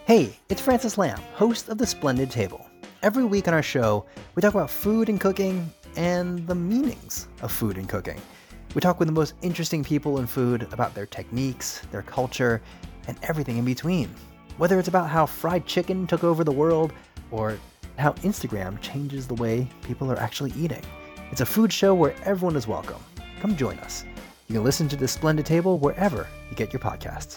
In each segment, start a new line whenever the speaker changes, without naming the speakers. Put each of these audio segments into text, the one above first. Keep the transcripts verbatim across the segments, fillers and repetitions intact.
Hey, it's Francis Lamb, host of The Splendid Table. Every week on our show, we talk about food and cooking and the meanings of food and cooking. We talk with the most interesting people in food about their techniques, their culture, and everything in between. Whether it's about how fried chicken took over the world or how Instagram changes the way people are actually eating. It's a food show where everyone is welcome. Come join us. You can listen to The Splendid Table wherever you get your podcasts.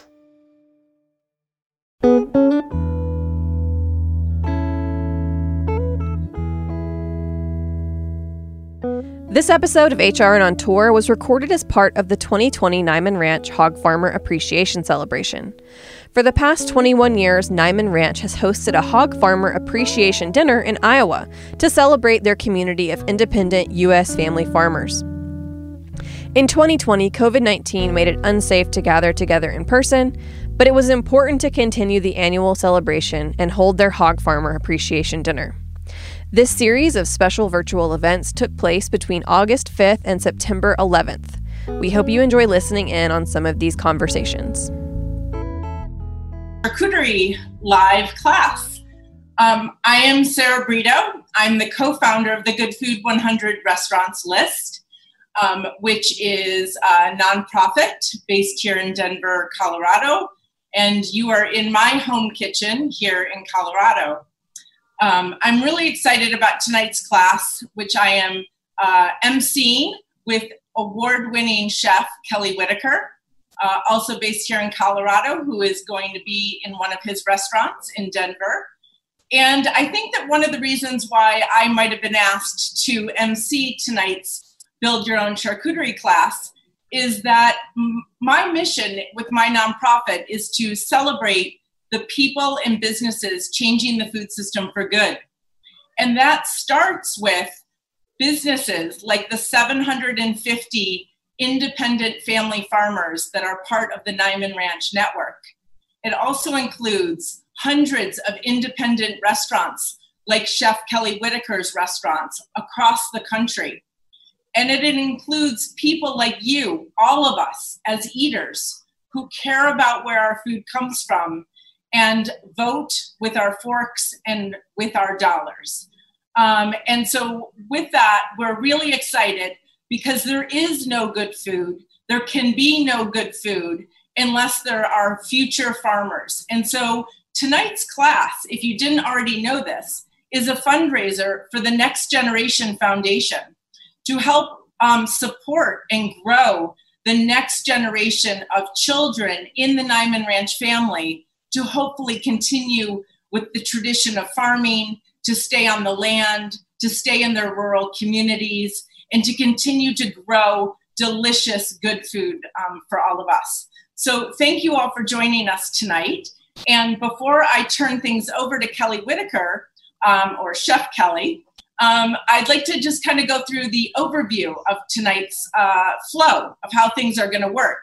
This episode of H R N on Tour was recorded as part of the twenty twenty Niman Ranch Hog Farmer Appreciation Celebration. For the past twenty-one years, Niman Ranch has hosted a Hog Farmer Appreciation Dinner in Iowa to celebrate their community of independent U S family farmers. In twenty twenty, covid nineteen made it unsafe to gather together in person, but it was important to continue the annual celebration and hold their Hog Farmer Appreciation Dinner. This series of special virtual events took place between August fifth and September eleventh. We hope you enjoy listening in on some of these conversations.
Charcuterie live class. Um, I am Sarah Brito. I'm the co-founder of the Good Food one hundred Restaurants List, um, which is a nonprofit based here in Denver, Colorado. And you are in my home kitchen here in Colorado. Um, I'm really excited about tonight's class, which I am uh, emceeing with award-winning chef Kelly Whitaker, uh, also based here in Colorado, who is going to be in one of his restaurants in Denver. And I think that one of the reasons why I might have been asked to emcee tonight's Build Your Own Charcuterie class is that m- my mission with my nonprofit is to celebrate the people and businesses changing the food system for good. And that starts with businesses like the seven hundred fifty independent family farmers that are part of the Niman Ranch network. It also includes hundreds of independent restaurants like Chef Kelly Whitaker's restaurants across the country. And it includes people like you, all of us as eaters who care about where our food comes from and vote with our forks and with our dollars. Um, and so with that, we're really excited because there is no good food. There can be no good food unless there are future farmers. And so tonight's class, if you didn't already know this, is a fundraiser for the Next Generation Foundation to help um, support and grow the next generation of children in the Niman Ranch family to hopefully continue with the tradition of farming, to stay on the land, to stay in their rural communities, and to continue to grow delicious, good food um, for all of us. So thank you all for joining us tonight. And before I turn things over to Kelly Whitaker, um, or Chef Kelly, um, I'd like to just kind of go through the overview of tonight's uh, flow of how things are gonna work.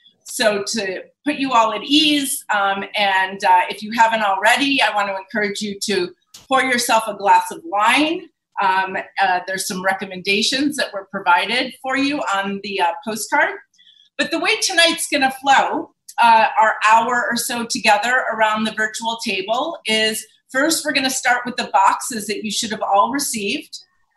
So to put you all at ease, um, and uh, if you haven't already, I want to encourage you to pour yourself a glass of wine. Um, uh, there's some recommendations that were provided for you on the uh, postcard. But the way tonight's going to flow, uh, our hour or so together around the virtual table is first we're going to start with the boxes that you should have all received.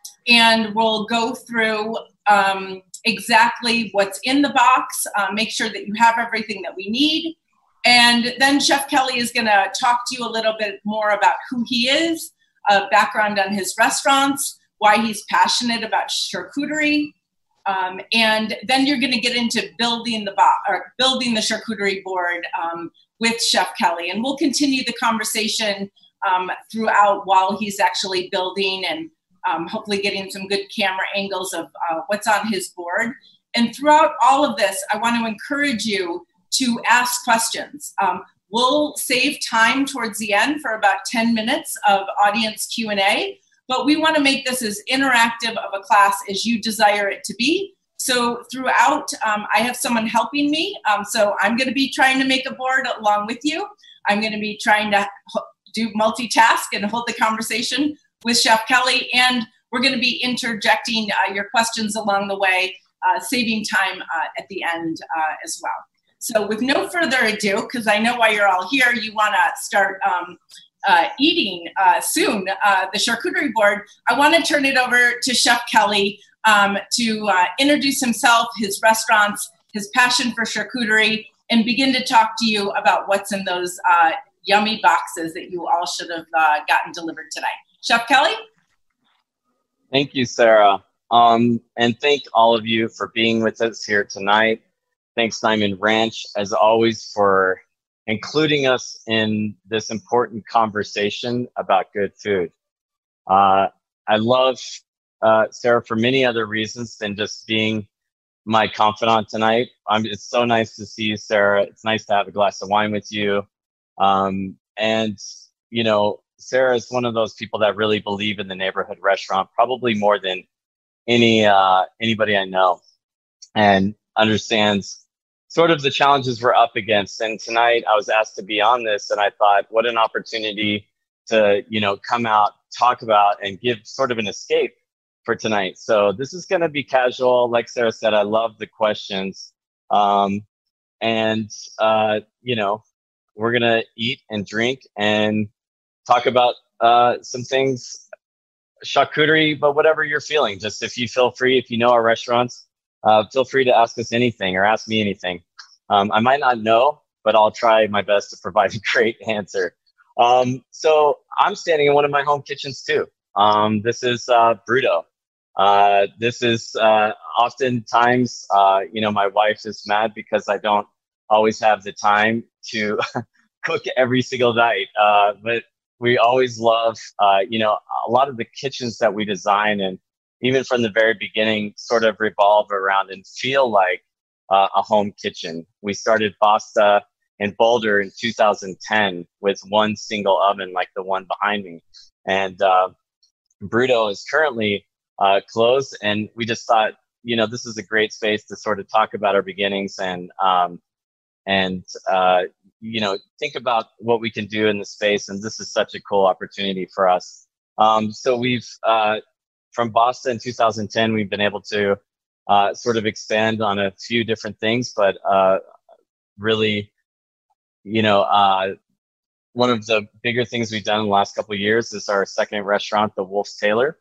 And we'll go through um, exactly what's in the box, uh, make sure that you have everything that we need. And then Chef Kelly is going to talk to you a little bit more about who he is, uh, background on his restaurants, why he's passionate about charcuterie. Um, and then you're going to get into building the bo- or building the charcuterie board um, with Chef Kelly. And we'll continue the conversation um, throughout while he's actually building and Um, hopefully getting some good camera angles of uh, what's on his board. And throughout all of this, I want to encourage you to ask questions. Um, we'll save time towards the end for about ten minutes of audience Q and A, but we want to make this as interactive of a class as you desire it to be. So throughout, um, I have someone helping me. Um, so I'm going to be trying to make a board along with you. I'm going to be trying to ho- do multitask and hold the conversation with Chef Kelly, and we're going to be interjecting uh, your questions along the way, uh, saving time uh, at the end uh, as well. So with no further ado, because I know why you're all here, you want to start um, uh, eating uh, soon, uh, the charcuterie board, I want to turn it over to Chef Kelly um, to uh, introduce himself, his restaurants, his passion for charcuterie, and begin to talk to you about what's in those uh, yummy boxes that you all should have uh, gotten delivered today. Chef Kelly?
Thank you, Sarah. Um, and thank all of you for being with us here tonight. Thanks, Niman Ranch, as always, for including us in this important conversation about good food. Uh, I love uh, Sarah for many other reasons than just being my confidant tonight. Um, it's so nice to see you, Sarah. It's nice to have a glass of wine with you. Um, and, you know, Sarah is one of those people that really believe in the neighborhood restaurant, probably more than any uh, anybody I know, and understands sort of the challenges we're up against. And tonight I was asked to be on this, and I thought, what an opportunity to, you know, come out, talk about, and give sort of an escape for tonight. So this is going to be casual. Like Sarah said, I love the questions. Um, and, uh, you know, we're going to eat and drink and talk about uh, some things, charcuterie, but whatever you're feeling. Just if you feel free, if you know our restaurants, uh, feel free to ask us anything or ask me anything. Um, I might not know, but I'll try my best to provide a great answer. Um, so I'm standing in one of my home kitchens too. Um, this is uh, Bruto. Uh, this is uh, oftentimes, uh, you know, my wife is mad because I don't always have the time to cook every single night. Uh, but we always love, uh, you know, a lot of the kitchens that we design, and even from the very beginning, sort of revolve around and feel like uh, a home kitchen. We started Basta in Boulder in two thousand ten with one single oven like the one behind me. And uh, Bruto is currently uh, closed, and we just thought, you know, this is a great space to sort of talk about our beginnings and, um, and uh, you know, think about what we can do in the space. And this is such a cool opportunity for us. Um, so we've, uh, from Boston in two thousand ten, we've been able to uh, sort of expand on a few different things, but uh, really, you know, uh, one of the bigger things we've done in the last couple of years is our second restaurant, the Wolf's Tailor.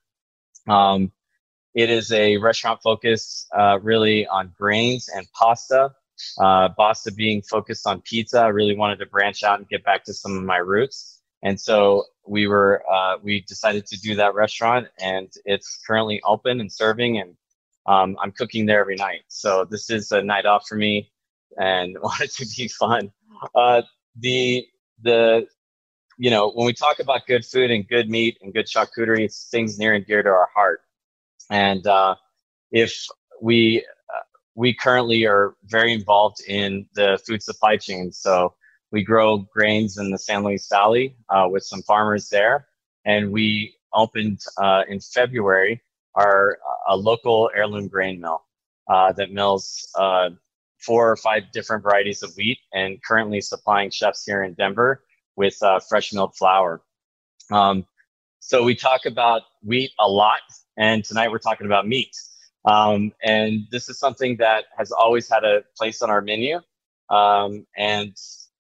Um, it is a restaurant focused uh, really on grains and pasta. Uh, Basta being focused on pizza, I really wanted to branch out and get back to some of my roots. And so we were, uh, we decided to do that restaurant, and it's currently open and serving, and um, I'm cooking there every night. So this is a night off for me and want it to be fun. Uh, the, the, you know, when we talk about good food and good meat and good charcuterie, it's things near and dear to our heart. And uh, if we, uh, we currently are very involved in the food supply chain. So we grow grains in the San Luis Valley uh, with some farmers there. And we opened uh, in February our a local heirloom grain mill uh, that mills uh, four or five different varieties of wheat, and currently supplying chefs here in Denver with uh, fresh milled flour. Um, so we talk about wheat a lot, and tonight we're talking about meat. Um, and this is something that has always had a place on our menu. Um, and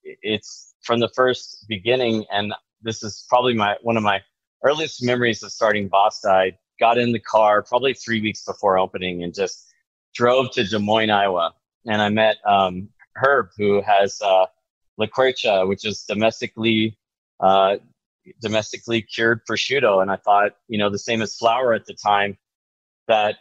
it's from the first beginning, and this is probably my one of my earliest memories of starting Basta. I got in the car probably three weeks before opening and just drove to Des Moines, Iowa. And I met um, Herb, who has uh, La Quercia, which is domestically uh, domestically cured prosciutto. And I thought, you know, the same as flour at the time, that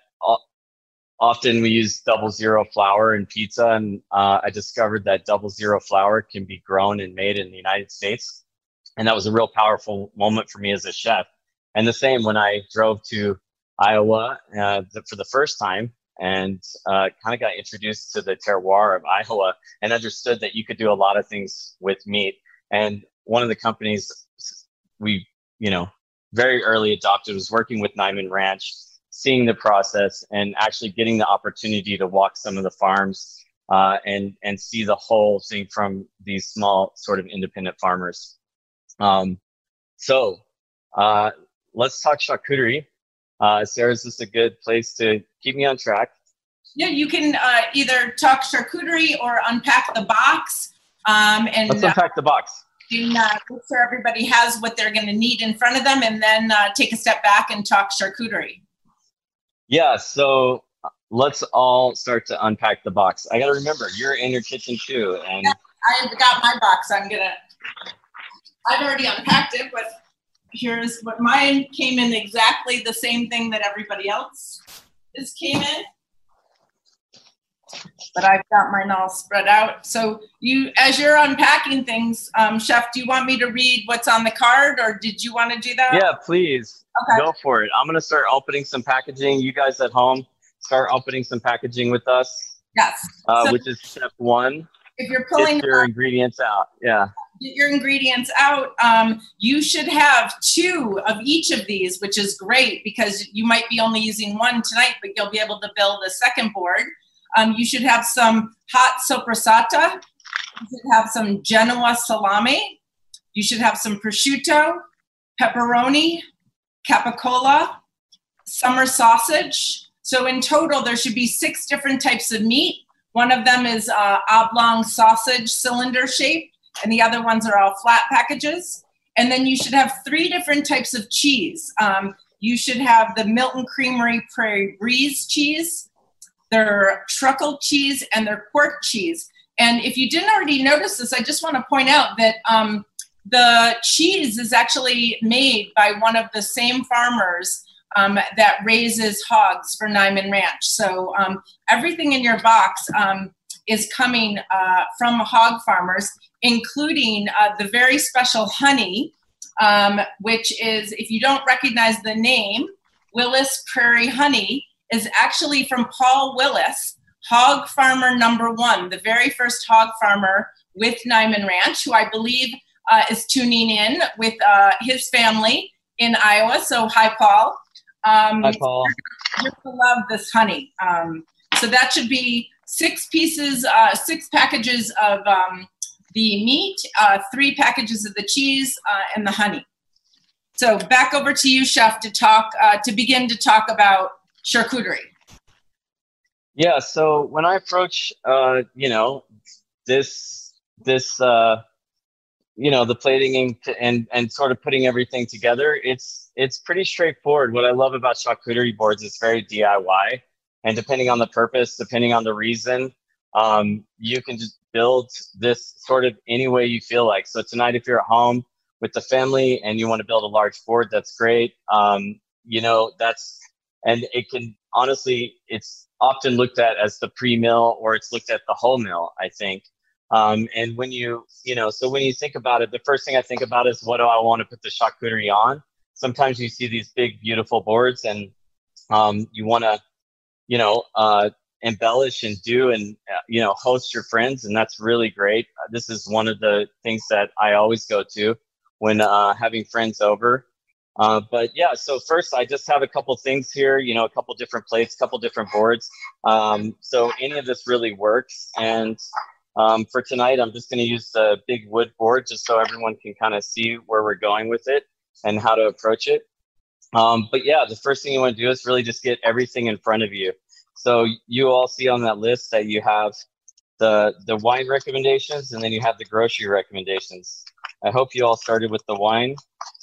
often we use double zero flour in pizza, and uh, I discovered that double zero flour can be grown and made in the United States. And that was a real powerful moment for me as a chef. And the same when I drove to Iowa uh, for the first time, and uh, kind of got introduced to the terroir of Iowa and understood that you could do a lot of things with meat. And one of the companies we, you know, very early adopted was working with Niman Ranch, seeing the process and actually getting the opportunity to walk some of the farms uh, and, and see the whole thing from these small sort of independent farmers. Um, so uh, let's talk charcuterie. Uh, Sarah, is this a good place to keep me on track?
Yeah, you can uh, either talk charcuterie or unpack the box. Um, and
Let's unpack the box.
And, uh, make sure everybody has what they're going to need in front of them, and then uh, take a step back and talk charcuterie.
Yeah, so let's all start to unpack the box. I got to remember, you're in your kitchen too. And
yeah, I've got my box. I'm going to, I've already unpacked it, but here's what mine came in, exactly the same thing that everybody else is came in. But I've got mine all spread out. So you, as you're unpacking things, um, Chef, do you want me to read what's on the card, or did you want to do that?
Yeah, please.
Okay.
Go for it. I'm going to start opening some packaging. You guys at home, start opening some packaging with us.
Yes.
Uh,
So
which is step one.
if you're pulling
Get your
out,
ingredients out. Yeah.
get your ingredients out, um, you should have two of each of these, which is great because you might be only using one tonight, but you'll be able to build a second board. Um, you should have some hot soppressata. You should have some Genoa salami. You should have some prosciutto, pepperoni, capicola, summer sausage. So in total, there should be six different types of meat. One of them is uh, oblong sausage cylinder shape, and the other ones are all flat packages. And then you should have three different types of cheese. Um, you should have the Milton Creamery Prairie Breeze cheese, their truckle cheese, and their quark cheese. And if you didn't already notice this, I just want to point out that um, the cheese is actually made by one of the same farmers um, that raises hogs for Niman Ranch. So um, everything in your box um, is coming uh, from hog farmers, including uh, the very special honey, um, which is, if you don't recognize the name, Willis Prairie Honey, is actually from Paul Willis, hog farmer number one, the very first hog farmer with Niman Ranch, who I believe uh, is tuning in with uh, his family in Iowa. So hi, Paul. Um,
Hi, Paul.
You're gonna love this honey. Um, so that should be six pieces, uh, six packages of um, the meat, uh, three packages of the cheese, uh, and the honey. So back over to you, Chef, to talk, uh, to begin to talk about charcuterie.
Yeah, so when I approach, uh, you know, this, this, uh, you know, the plating and, and and sort of putting everything together, it's it's pretty straightforward. What I love about charcuterie boards is very D I Y, and depending on the purpose, depending on the reason, um, you can just build this sort of any way you feel like. So tonight, if you're at home with the family and you want to build a large board, that's great. Um, you know, that's, and it can, honestly, it's often looked at as the pre-meal, or it's looked at the whole meal, I think. Um, and when you, you know, so when you think about it, the first thing I think about is, what do I want to put the charcuterie on? Sometimes you see these big, beautiful boards, and um, you want to, you know, uh, embellish and do and, uh, you know, host your friends. And that's really great. Uh, this is one of the things that I always go to when uh, having friends over. Uh, but yeah, so first I just have a couple things here, you know, a couple different plates, couple different boards. Um, so any of this really works. And um, for tonight, I'm just going to use the big wood board just so everyone can kind of see where we're going with it and how to approach it. Um, but yeah, the first thing you want to do is really just get everything in front of you. So you all see on that list that you have the, the wine recommendations, and then you have the grocery recommendations. I hope you all started with the wine.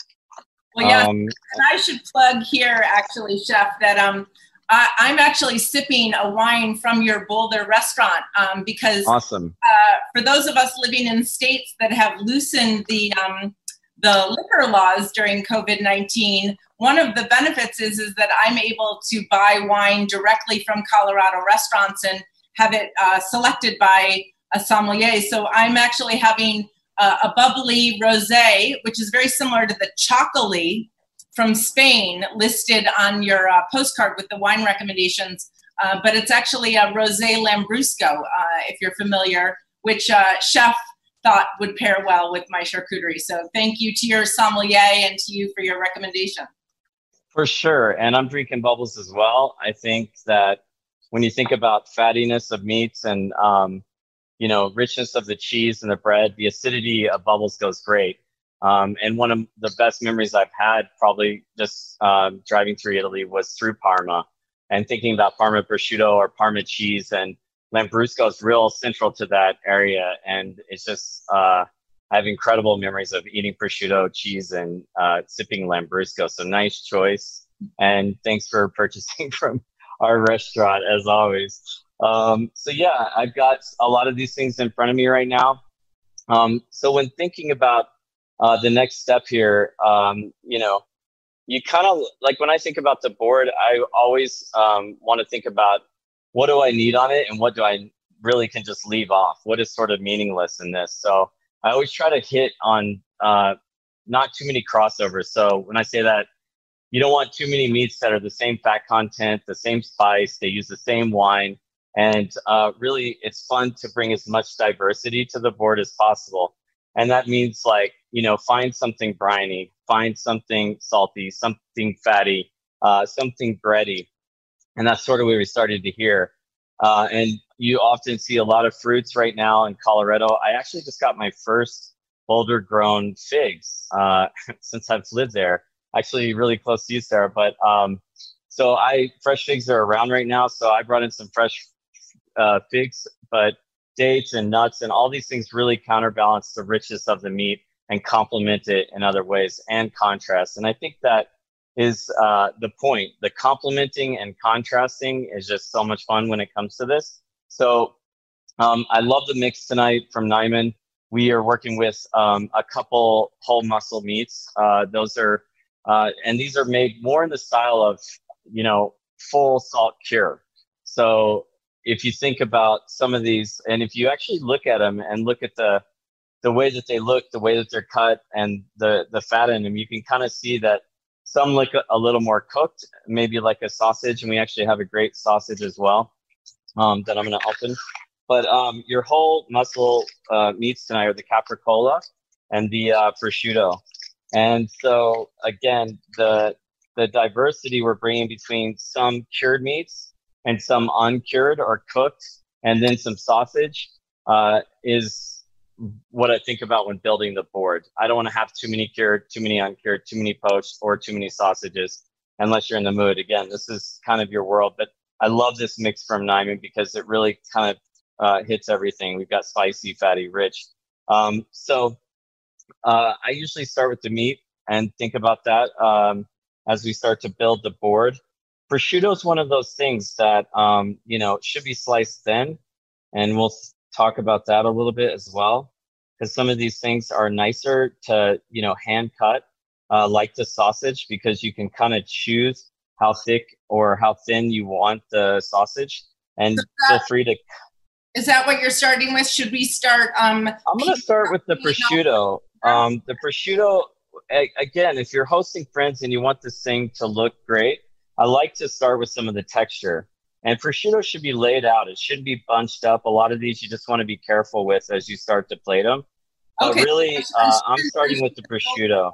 Well, yeah,
Um,
and I should plug here, actually, Chef, that um, I, I'm actually sipping a wine from your Boulder restaurant um, because
awesome.
uh, for those of us living in states that have loosened the um, the liquor laws during COVID nineteen, one of the benefits is, is that I'm able to buy wine directly from Colorado restaurants and have it uh, selected by a sommelier. So I'm actually having Uh, a bubbly rosé, which is very similar to the Chocolate from Spain, listed on your uh, postcard with the wine recommendations. Uh, but it's actually a Rosé Lambrusco, uh, if you're familiar, which uh, Chef thought would pair well with my charcuterie. So thank you to your sommelier and to you for your recommendation.
For sure. And I'm drinking bubbles as well. I think that when you think about fattiness of meats and um, you know, richness of the cheese and the bread, the acidity of bubbles goes great. Um, and one of the best memories I've had, probably just um, driving through Italy, was through Parma. and thinking about Parma prosciutto or Parma cheese, and Lambrusco is real central to that area. And it's just, uh, I have incredible memories of eating prosciutto cheese and uh, sipping Lambrusco. So nice choice. And thanks for purchasing from our restaurant as always. Um, so yeah, I've got a lot of these things in front of me right now. Um, so when thinking about uh, the next step here, um, you know, you kind of like when I think about the board, I always um, want to think about what do I need on it and what do I really can just leave off? What is sort of meaningless in this? So I always try to hit on uh, not too many crossovers. So when I say that, you don't want too many meats that are the same fat content, the same spice, they use the same wine. And uh, really, it's fun to bring as much diversity to the board as possible. And that means like, you know, find something briny, find something salty, something fatty, uh, something bready. And that's sort of where we started to hear. Uh, and you often see a lot of fruits right now in Colorado. I actually just got my first boulder grown figs uh, since I've lived there. Actually really close to you, Sarah. But um, so I fresh figs are around right now. So I brought in some fresh uh, figs, but dates and nuts and all these things really counterbalance the richness of the meat and complement it in other ways and contrast. And I think that is uh, the point. The complementing and contrasting is just so much fun when it comes to this. So um, I love the mix tonight from Niman. We are working with um, a couple whole muscle meats. Uh, those are, uh, and these are made more in the style of, you know, full salt cure. So if you think about some of these, and if you actually look at them and look at the the way that they look, the way that they're cut, and the the fat in them, you can kind of see that some look a, a little more cooked, maybe like a sausage, and we actually have a great sausage as well um, that I'm going to open. But um, your whole muscle uh, meats tonight are the capricola and the uh, prosciutto. And so again, the the diversity we're bringing between some cured meats and some uncured or cooked, and then some sausage uh, is what I think about when building the board. I don't want to have too many cured, too many uncured, too many poached, or too many sausages, unless you're in the mood. Again, this is kind of your world, but I love this mix from Niman because it really kind of uh, hits everything. We've got spicy, fatty, rich. Um, so uh, I usually start with the meat and think about that um, as we start to build the board. Prosciutto is one of those things that, um, you know, should be sliced thin, and we'll talk about that a little bit as well, because some of these things are nicer to, you know, hand cut, uh, like the sausage, because you can kind of choose how thick or how thin you want the sausage, and so that, feel free to.
Is that what you're starting with? Should we start? Um,
I'm going to start with the prosciutto. Um, the prosciutto, again, if you're hosting friends and you want this thing to look great, I like to start with some of the texture. And prosciutto should be laid out. It shouldn't be bunched up. A lot of these you just want to be careful with as you start to plate them. But okay. really, uh, I'm starting with the prosciutto.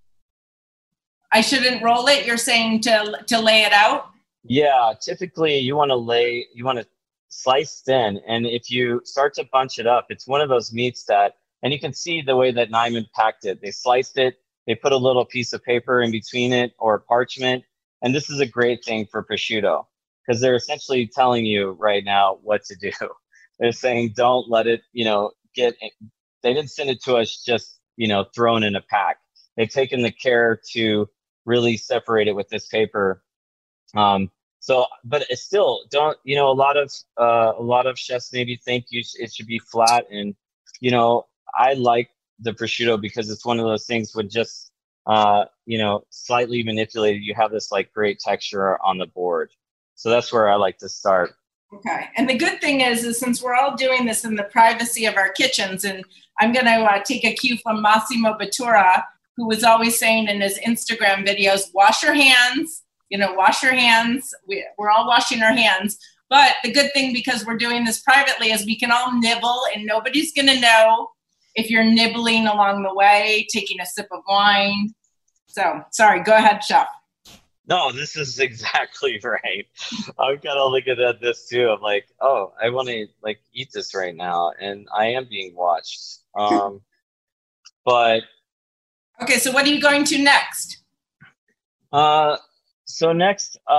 I shouldn't roll it? You're saying to to lay it out?
Yeah, typically you want to lay, you want to slice thin. And if you start to bunch it up, it's one of those meats that, and you can see the way that Niman packed it. They sliced it. They put a little piece of paper in between it or parchment. And this is a great thing for prosciutto, because they're essentially telling you right now what to do. They're saying, don't let it, you know, get, they didn't send it to us just, you know, thrown in a pack. They've taken the care to really separate it with this paper. Um, so, but it's still, don't, you know, a lot of, uh, a lot of chefs maybe think you sh- it should be flat. And, you know, I like the prosciutto because it's one of those things with just, uh, you know, slightly manipulated, you have this like great texture on the board. So that's where I like to start.
Okay. And the good thing is, is since we're all doing this in the privacy of our kitchens, and I'm going to uh, take a cue from Massimo Bottura, who was always saying in his Instagram videos, wash your hands, you know, wash your hands. We, we're all washing our hands. But the good thing, because we're doing this privately, is we can all nibble and nobody's going to know if you're nibbling along the way, taking a sip of wine. So, sorry, go ahead, Chef.
No, this is exactly right. I'm kind of looking at this too. I'm like, oh, I want to like eat this right now, and I am being watched. Um, but
okay, so what are you going to next?
Uh, so next, um,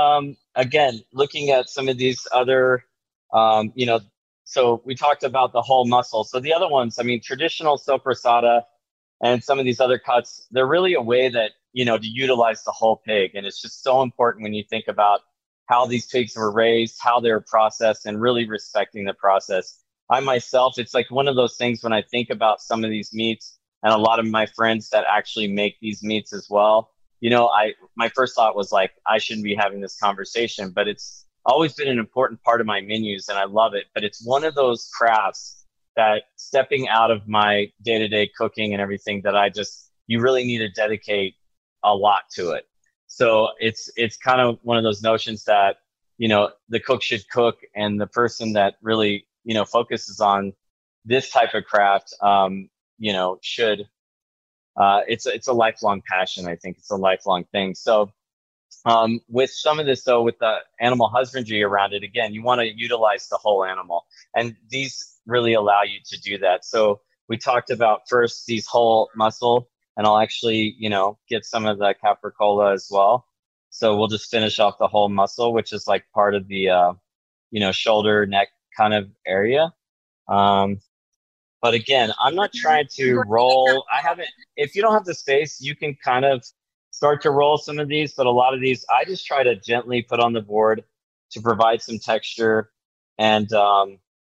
again, looking at some of these other, um, you know, so we talked about the whole muscle. So the other ones, I mean, traditional soppressata and some of these other cuts, they're really a way that, you know, to utilize the whole pig. And it's just so important when you think about how these pigs were raised, how they were processed, and really respecting the process. I myself, it's like one of those things when I think about some of these meats and a lot of my friends that actually make these meats as well, you know, I my first thought was like, I shouldn't be having this conversation, but it's always been an important part of my menus and I love it. But it's one of those crafts that stepping out of my day-to-day cooking and everything that I just, you really need to dedicate a lot to it. So it's it's kind of one of those notions that, you know, the cook should cook, and the person that really, you know, focuses on this type of craft, um, you know, should, uh, it's, it's a lifelong passion. I think it's a lifelong thing. So um, with some of this, though, with the animal husbandry around it, again, you want to utilize the whole animal. And these really allow you to do that. So we talked about first these whole muscle, and I'll actually, you know, get some of the capricola as well. So we'll just finish off the whole muscle, which is like part of the, uh, you know, shoulder, neck kind of area. Um, but again, I'm not trying to roll. I haven't, if you don't have the space, you can kind of start to roll some of these, but a lot of these, I just try to gently put on the board to provide some texture and um,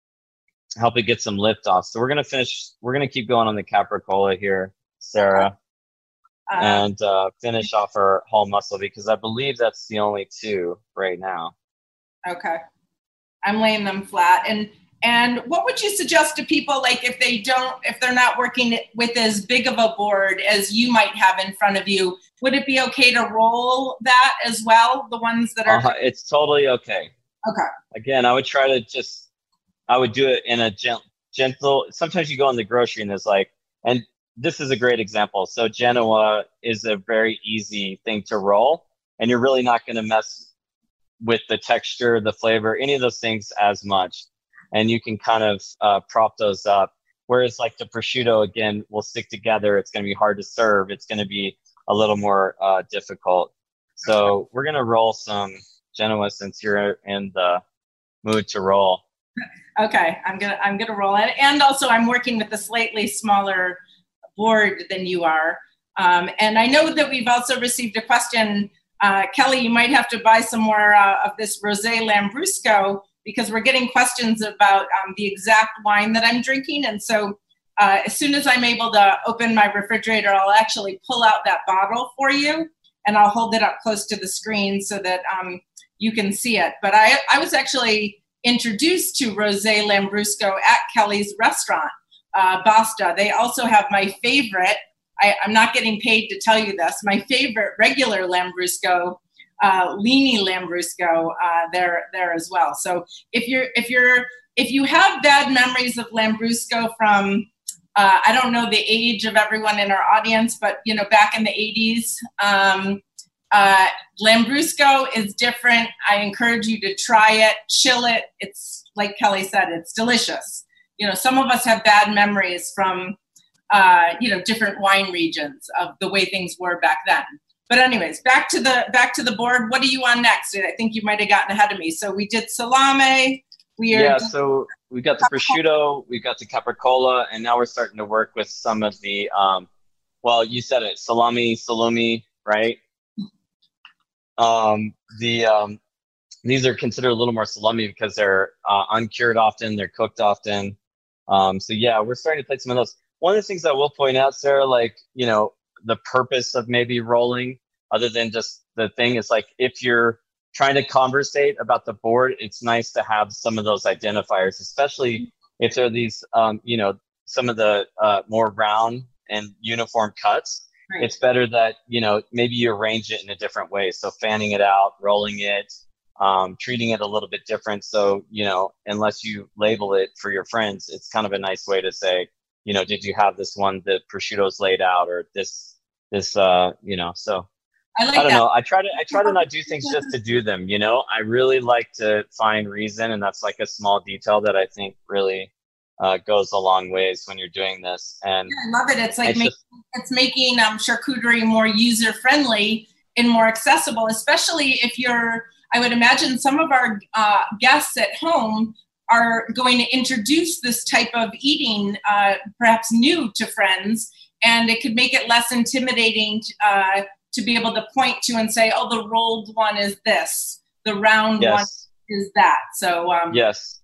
help it get some lift off. So we're going to finish, we're going to keep going on the capricola here, Sarah, uh, and uh, finish off our whole muscle, because I believe that's the only two right now.
Okay. I'm laying them flat. And and what would you suggest to people, like if they don't, if they're not working with as big of a board as you might have in front of you, would it be okay to roll that as well? The ones that are.
Uh, it's totally okay.
Okay.
Again, I would try to just, I would do it in a gent- gentle, sometimes you go in the grocery and there's like, and this is a great example. So Genoa is a very easy thing to roll, and you're really not going to mess with the texture, the flavor, any of those things as much. And you can kind of uh, prop those up. Whereas like the prosciutto, again, will stick together. It's going to be hard to serve. It's going to be a little more uh, difficult. So we're going to roll some Genoa since you're in the mood to roll.
Okay, I'm gonna I'm gonna roll it. And also I'm working with a slightly smaller board than you are. Um, and I know that we've also received a question. Uh, Kelly, you might have to buy some more uh, of this Rosé Lambrusco, because we're getting questions about um, the exact wine that I'm drinking. And so uh, as soon as I'm able to open my refrigerator, I'll actually pull out that bottle for you, and I'll hold it up close to the screen so that um, you can see it. But I, I was actually introduced to Rosé Lambrusco at Kelly's restaurant, uh, Basta. They also have my favorite, I, I'm not getting paid to tell you this, my favorite regular Lambrusco, uh, Lini Lambrusco, uh, there there as well. So if you're if you're if you have bad memories of Lambrusco from uh, I don't know the age of everyone in our audience, but you know, back in the eighties, um, uh, Lambrusco is different. I encourage you to try it, chill it. It's like Kelly said, it's delicious. You know, some of us have bad memories from uh, you know, different wine regions of the way things were back then. But anyways, back to the back to the board. What are you on next? I think you might have gotten ahead of me. So we did salame. We are
yeah. So we got the prosciutto, we got the capricola, and now we're starting to work with some of the. Um, well, you said it, salami, salumi, right? Um, the um, these are considered a little more salami because they're uh, uncured often. They're cooked often. Um, so yeah, we're starting to play some of those. One of the things I will point out, Sarah, like, you know, the purpose of maybe rolling, other than just the thing, is like if you're trying to conversate about the board, it's nice to have some of those identifiers, especially if there are these, um, you know, some of the uh, more round and uniform cuts. Right. It's better that, you know, maybe you arrange it in a different way. So fanning it out, rolling it, um, treating it a little bit different. So, you know, unless you label it for your friends, it's kind of a nice way to say, you know, did you have this one, the prosciutto's laid out, or this, this, uh, you know, so
I, like
I don't
that.
know. I try to, I try to not do things just to do them, you know, I really like to find reason. And that's like a small detail that I think really uh, goes a long ways when you're doing this. And
yeah, I love it. It's like,
it's,
making,
just,
it's making um, charcuterie more user friendly and more accessible, especially if you're, I would imagine some of our uh, guests at home are going to introduce this type of eating, uh, perhaps new to friends, and it could make it less intimidating uh, to be able to point to and say, oh, the rolled one is this, the round
yes.
one is that. So um,
yes.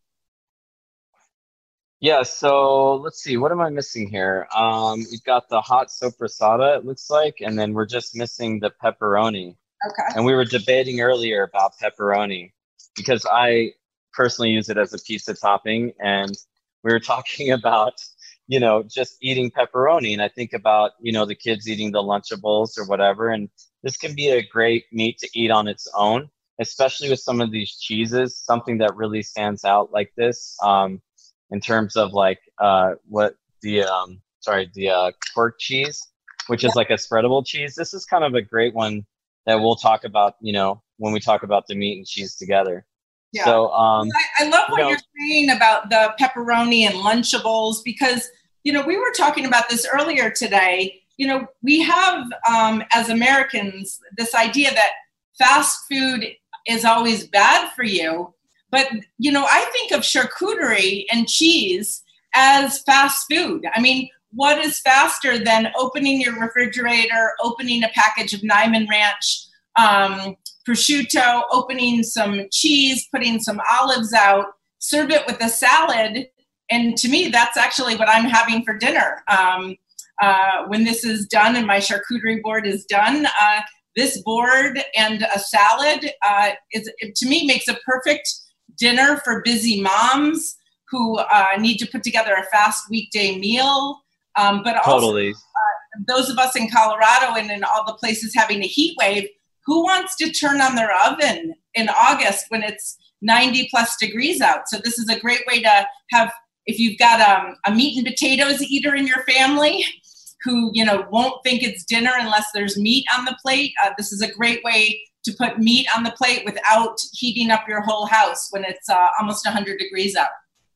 Yeah, so let's see, what am I missing here? Um, we've got the hot soppressata, it looks like, and then we're just missing the pepperoni.
Okay.
And we were debating earlier about pepperoni because I personally use it as a pizza topping, and we were talking about, you know, just eating pepperoni, and I think about, you know, the kids eating the Lunchables or whatever, and this can be a great meat to eat on its own, especially with some of these cheeses, something that really stands out like this um, in terms of like uh, what the, um, sorry, the uh, Quirk cheese, which is like a spreadable cheese. This is kind of a great one that we'll talk about, you know, when we talk about the meat and cheese together.
Yeah.
So um,
I, I love what
you know,
you're saying about the pepperoni and Lunchables, because, you know, we were talking about this earlier today. You know, we have, um, as Americans, this idea that fast food is always bad for you. But, you know, I think of charcuterie and cheese as fast food. I mean, what is faster than opening your refrigerator, opening a package of Niman Ranch um, prosciutto, opening some cheese, putting some olives out, serve it with a salad. And to me, that's actually what I'm having for dinner. Um, uh, when this is done and my charcuterie board is done, uh, this board and a salad uh, is, to me, makes a perfect dinner for busy moms who uh, need to put together a fast weekday meal. Um, but also
totally.
uh, those of us in Colorado and in all the places having a heat wave, who wants to turn on their oven in August when it's ninety plus degrees out? So this is a great way to have, if you've got um, a meat and potatoes eater in your family who, you know, won't think it's dinner unless there's meat on the plate, uh, this is a great way to put meat on the plate without heating up your whole house when it's uh, almost one hundred degrees out.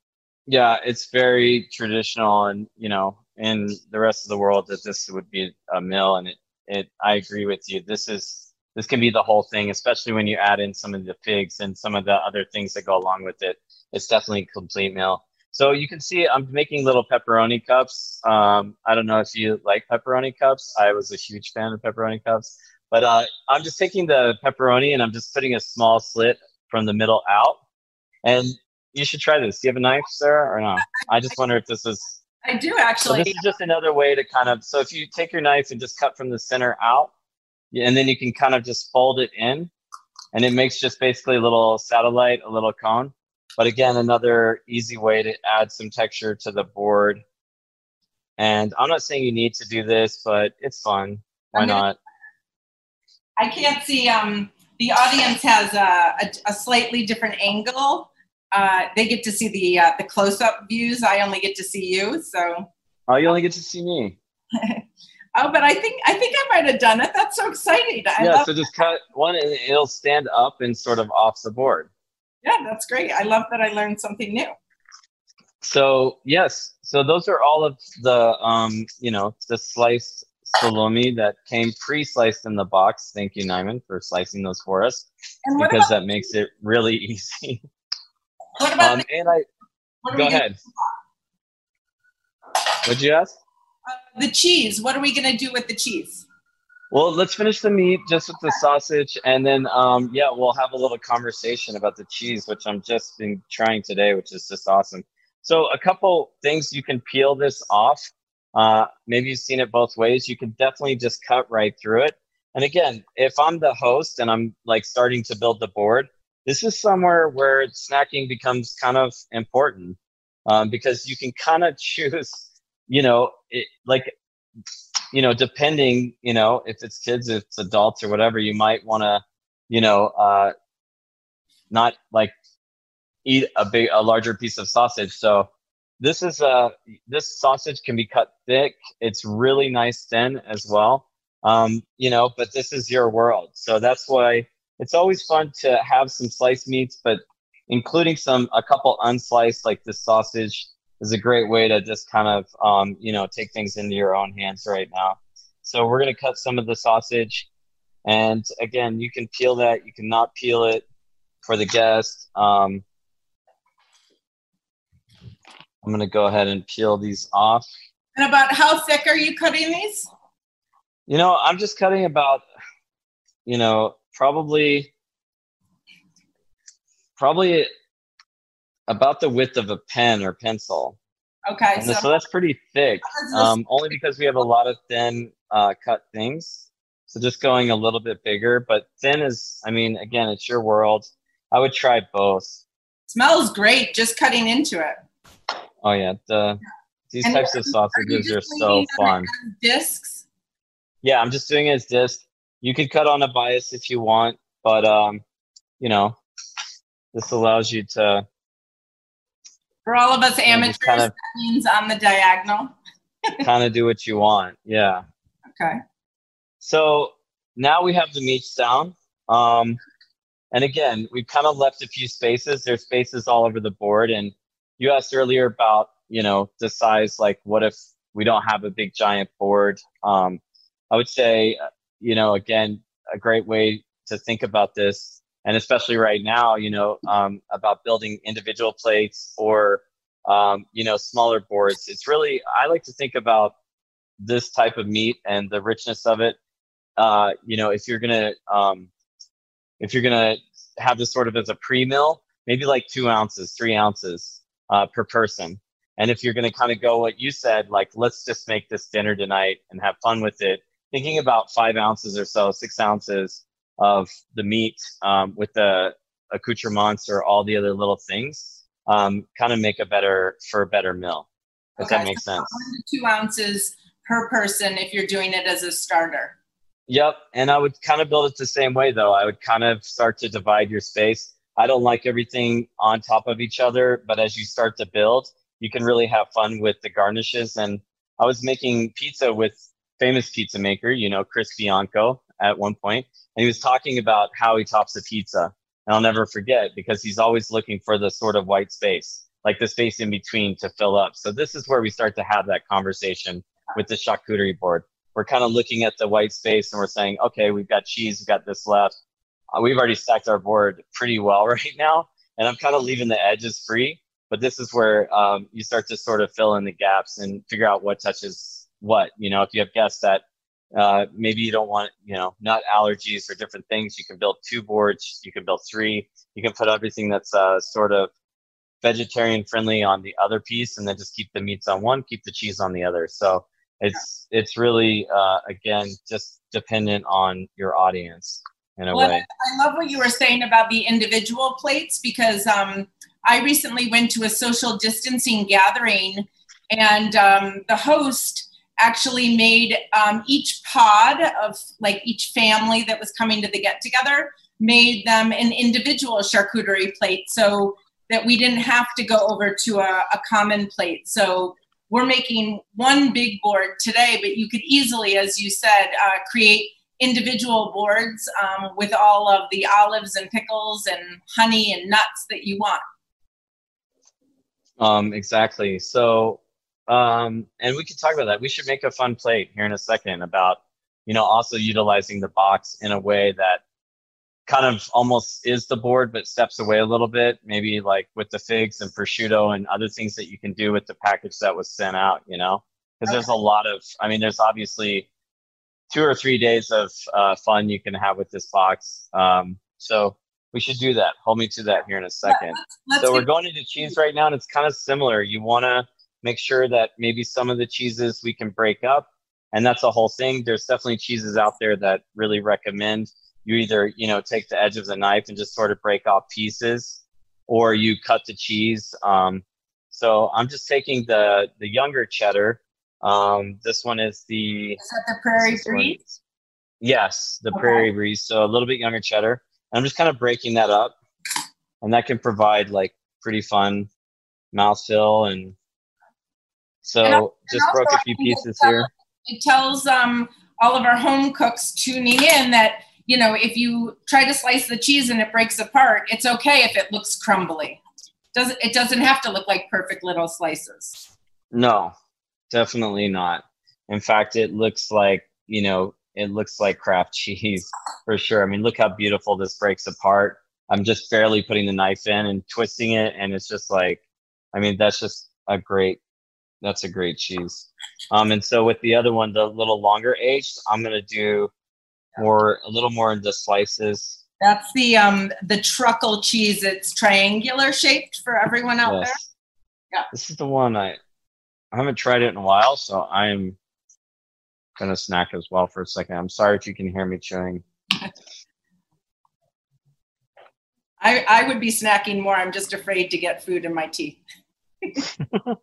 Yeah, it's very traditional, and, you know, in the rest of the world that this would be a meal, and it, it, I agree with you. This is, this can be the whole thing, especially when you add in some of the figs and some of the other things that go along with it. It's definitely a complete meal. So you can see I'm making little pepperoni cups. Um, I don't know if you like pepperoni cups. I was a huge fan of pepperoni cups, but uh, I'm just taking the pepperoni and I'm just putting a small slit from the middle out. And you should try this. Do you have a knife, Sarah, or no? I just wonder if this is...
I do, actually.
So this is just another way to kind of, so if you take your knife and just cut from the center out, and then you can kind of just fold it in, and it makes just basically a little satellite, a little cone. But again, another easy way to add some texture to the board. And I'm not saying you need to do this, but it's fun. Why
gonna,
not?
I can't see, um, the audience has a, a, a slightly different angle. Uh, they get to see the uh, the close-up views. I only get to see you, so.
Oh, you only get to see me.
Oh, but I think I think I might have done it. That's so exciting. I
yeah,
love
so just cut one, and it'll stand up and sort of off the board.
Yeah, that's great. I love that I learned something new.
So yes, so those are all of the um, you know, the sliced salami that came pre-sliced in the box. Thank you, Niman, for slicing those for us,
and what
because
about,
that makes it really easy.
What about
um,
the,
and I
what
go ahead. What'd you ask?
Uh, the cheese. What are we going to do with the cheese?
Well, let's finish the meat just with the sausage, and then um, yeah, we'll have a little conversation about the cheese, which I'm just been trying today, which is just awesome. So a couple things you can peel this off. Uh, maybe you've seen it both ways. You can definitely just cut right through it. And again, if I'm the host and I'm like starting to build the board, this is somewhere where snacking becomes kind of important um, because you can kind of choose, you know, it, like, you know, depending, you know, if it's kids, if it's adults or whatever, you might want to, you know, uh, not like eat a big, a larger piece of sausage. So this is a, this sausage can be cut thick. It's really nice thin as well. Um, you know, but this is your world. So that's why it's always fun to have some sliced meats, but including some, a couple unsliced, like this sausage is a great way to just kind of, um, you know, take things into your own hands right now. So we're going to cut some of the sausage. And again, you can peel that, you can not peel it for the guest. Um, I'm going to go ahead and peel these off.
And about how thick are you cutting these?
You know, I'm just cutting about, you know, probably, probably about the width of a pen or pencil.
Okay.
And
So,
so that's pretty thick, um, only because we have a lot of thin uh, cut things. So just going a little bit bigger, but thin is, I mean, again, it's your world. I would try both.
Smells great just cutting into it.
Oh yeah, the these
And
types of sausages are, are so fun.
Discs?
Yeah, I'm just doing it as disc. You could cut on a bias if you want, but um, you know, this allows you to.
For all of us amateurs,
kind of,
that means on the diagonal.
Kind of do what you want, yeah.
Okay.
So now we have the meats down. Um, and again, we've kind of left a few spaces. There's spaces all over the board. And you asked earlier about, you know, the size, like what if we don't have a big giant board? Um, I would say, you know, again, a great way to think about this, and especially right now, you know, um, about building individual plates or, um, you know, smaller boards. It's really, I like to think about this type of meat and the richness of it. Uh, you know, if you're gonna, um, if you're gonna have this sort of as a pre-meal, maybe like two ounces, three ounces uh, per person. And if you're gonna kind of go what you said, like let's just make this dinner tonight and have fun with it, thinking about five ounces or so, six ounces of the meat um, with the accoutrements or all the other little things, um, kind of make a better for a better meal. If
okay,
that makes
so
sense.
One to two ounces per person if you're doing it as a starter.
Yep, and I would kind of build it the same way though. I would kind of start to divide your space. I don't like everything on top of each other, but as you start to build, you can really have fun with the garnishes. And I was making pizza with famous pizza maker, you know, Chris Bianco at one point, and he was talking about how he tops a pizza. And I'll never forget because he's always looking for the sort of white space, like the space in between to fill up. So this is where we start to have that conversation with the charcuterie board. We're kind of looking at the white space and we're saying, okay, we've got cheese, we've got this left. Uh, we've already stacked our board pretty well right now. And I'm kind of leaving the edges free. But this is where um, you start to sort of fill in the gaps and figure out what touches what. You know, if you have guests that uh, maybe you don't want, you know, nut allergies or different things, you can build two boards, you can build three. You can put everything that's uh, sort of vegetarian friendly on the other piece and then just keep the meats on one, keep the cheese on the other. So it's it's really, uh, again, just dependent on your audience in a
well,
way.
I love what you were saying about the individual plates because um, I recently went to a social distancing gathering and um, the host actually made um, each pod of like each family that was coming to the get together, made them an individual charcuterie plate so that we didn't have to go over to a, a common plate. So we're making one big board today, but you could easily, as you said, uh, create individual boards um, with all of the olives and pickles and honey and nuts that you want.
Um, exactly. So, um, and we could talk about that. We should make a fun plate here in a second about, you know, also utilizing the box in a way that kind of almost is the board, but steps away a little bit, maybe like with the figs and prosciutto and other things that you can do with the package that was sent out, you know, because okay. there's a lot of, I mean, there's obviously two or three days of uh, fun you can have with this box. Um, so we should do that. Hold me to that here in a second. Let's, let's so we're going into cheese right now, and it's kind of similar. You want to make sure that maybe some of the cheeses we can break up, and that's a whole thing. There's definitely cheeses out there that really recommend you either, you know, take the edge of the knife and just sort of break off pieces, or you cut the cheese. Um, so I'm just taking the the younger cheddar. Um, this one is the...
Is that the Prairie Breeze?
Yes, the
okay.
Prairie Breeze. So a little bit younger cheddar. And I'm just kind of breaking that up. And that can provide like pretty fun mouthfeel. And so and also, just broke a few pieces
it
here.
It tells um, all of our home cooks tuning in that, you know, if you try to slice the cheese and it breaks apart, it's okay if it looks crumbly. Doesn't it doesn't have to look like perfect little slices.
No, definitely not. In fact, it looks like, you know, it looks like Kraft cheese for sure. I mean, look how beautiful this breaks apart. I'm just barely putting the knife in and twisting it, and it's just like, I mean, that's just a great, that's a great cheese. Um, and so with the other one, the little longer aged, I'm gonna do more, a little more into slices.
That's the um the truckle cheese. It's triangular shaped for everyone out
Yes.
there. Yeah.
This is the one I, I haven't tried it in a while, so I am gonna snack as well for a second. I'm sorry if you can hear me chewing.
I, I would be snacking more. I'm just afraid to get food in my teeth. All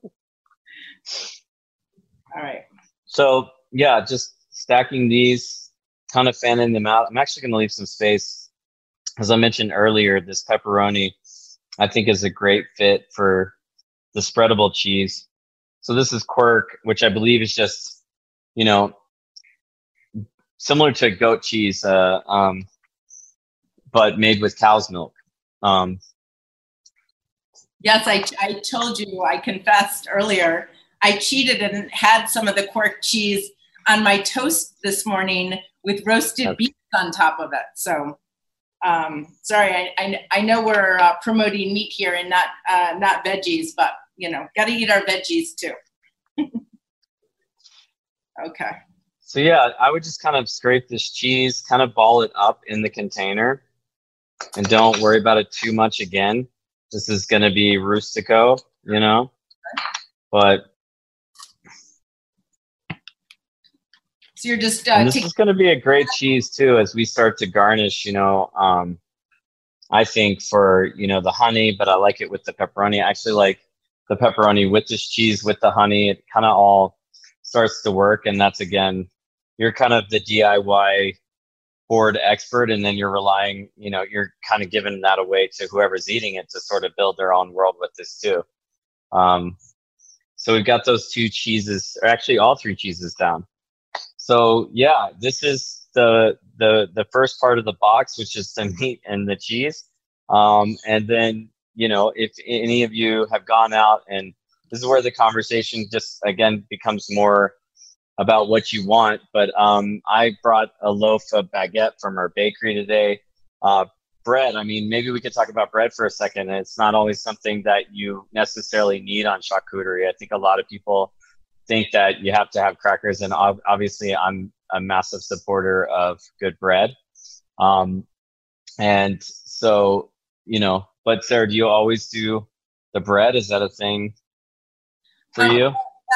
right.
So yeah, just stacking these, kind of fanning them out. I'm actually gonna leave some space. As I mentioned earlier, this pepperoni I think is a great fit for the spreadable cheese. So this is Quirk, which I believe is just, you know, similar to goat cheese, uh, um, but made with cow's milk. Um,
Yes, I, I told you, I confessed earlier, I cheated and had some of the Quirk cheese on my toast this morning with roasted
Okay.
beef on top of it. So, um, sorry, I, I, I know we're uh, promoting meat here and not uh, not veggies, but, you know, got to eat our veggies too. Okay.
So yeah, I would just kind of scrape this cheese, kind of ball it up in the container, and don't worry about it too much again. This is going to be rustico, you know, but
So you're just uh,
and this
taking.
is going to be a great cheese too as we start to garnish, you know, um, I think for, you know, the honey, but I like it with the pepperoni. I actually like the pepperoni with this cheese, with the honey. It kind of all starts to work. And that's, again, you're kind of the D I Y board expert, and then you're relying, you know, you're kind of giving that away to whoever's eating it to sort of build their own world with this too. Um, so we've got those two cheeses, or actually all three cheeses down. So yeah, this is the the the first part of the box, which is the meat and the cheese. Um, and then, you know, if any of you have gone out, and this is where the conversation just again becomes more about what you want. But um, I brought a loaf of baguette from our bakery today. Uh, bread, I mean, maybe we could talk about bread for a second. It's not always something that you necessarily need on charcuterie. I think a lot of people think that you have to have crackers, and ob- obviously I'm a massive supporter of good bread. Um, and so, you know, but Sarah, do you always do the bread? Is that a thing for
Um,
you?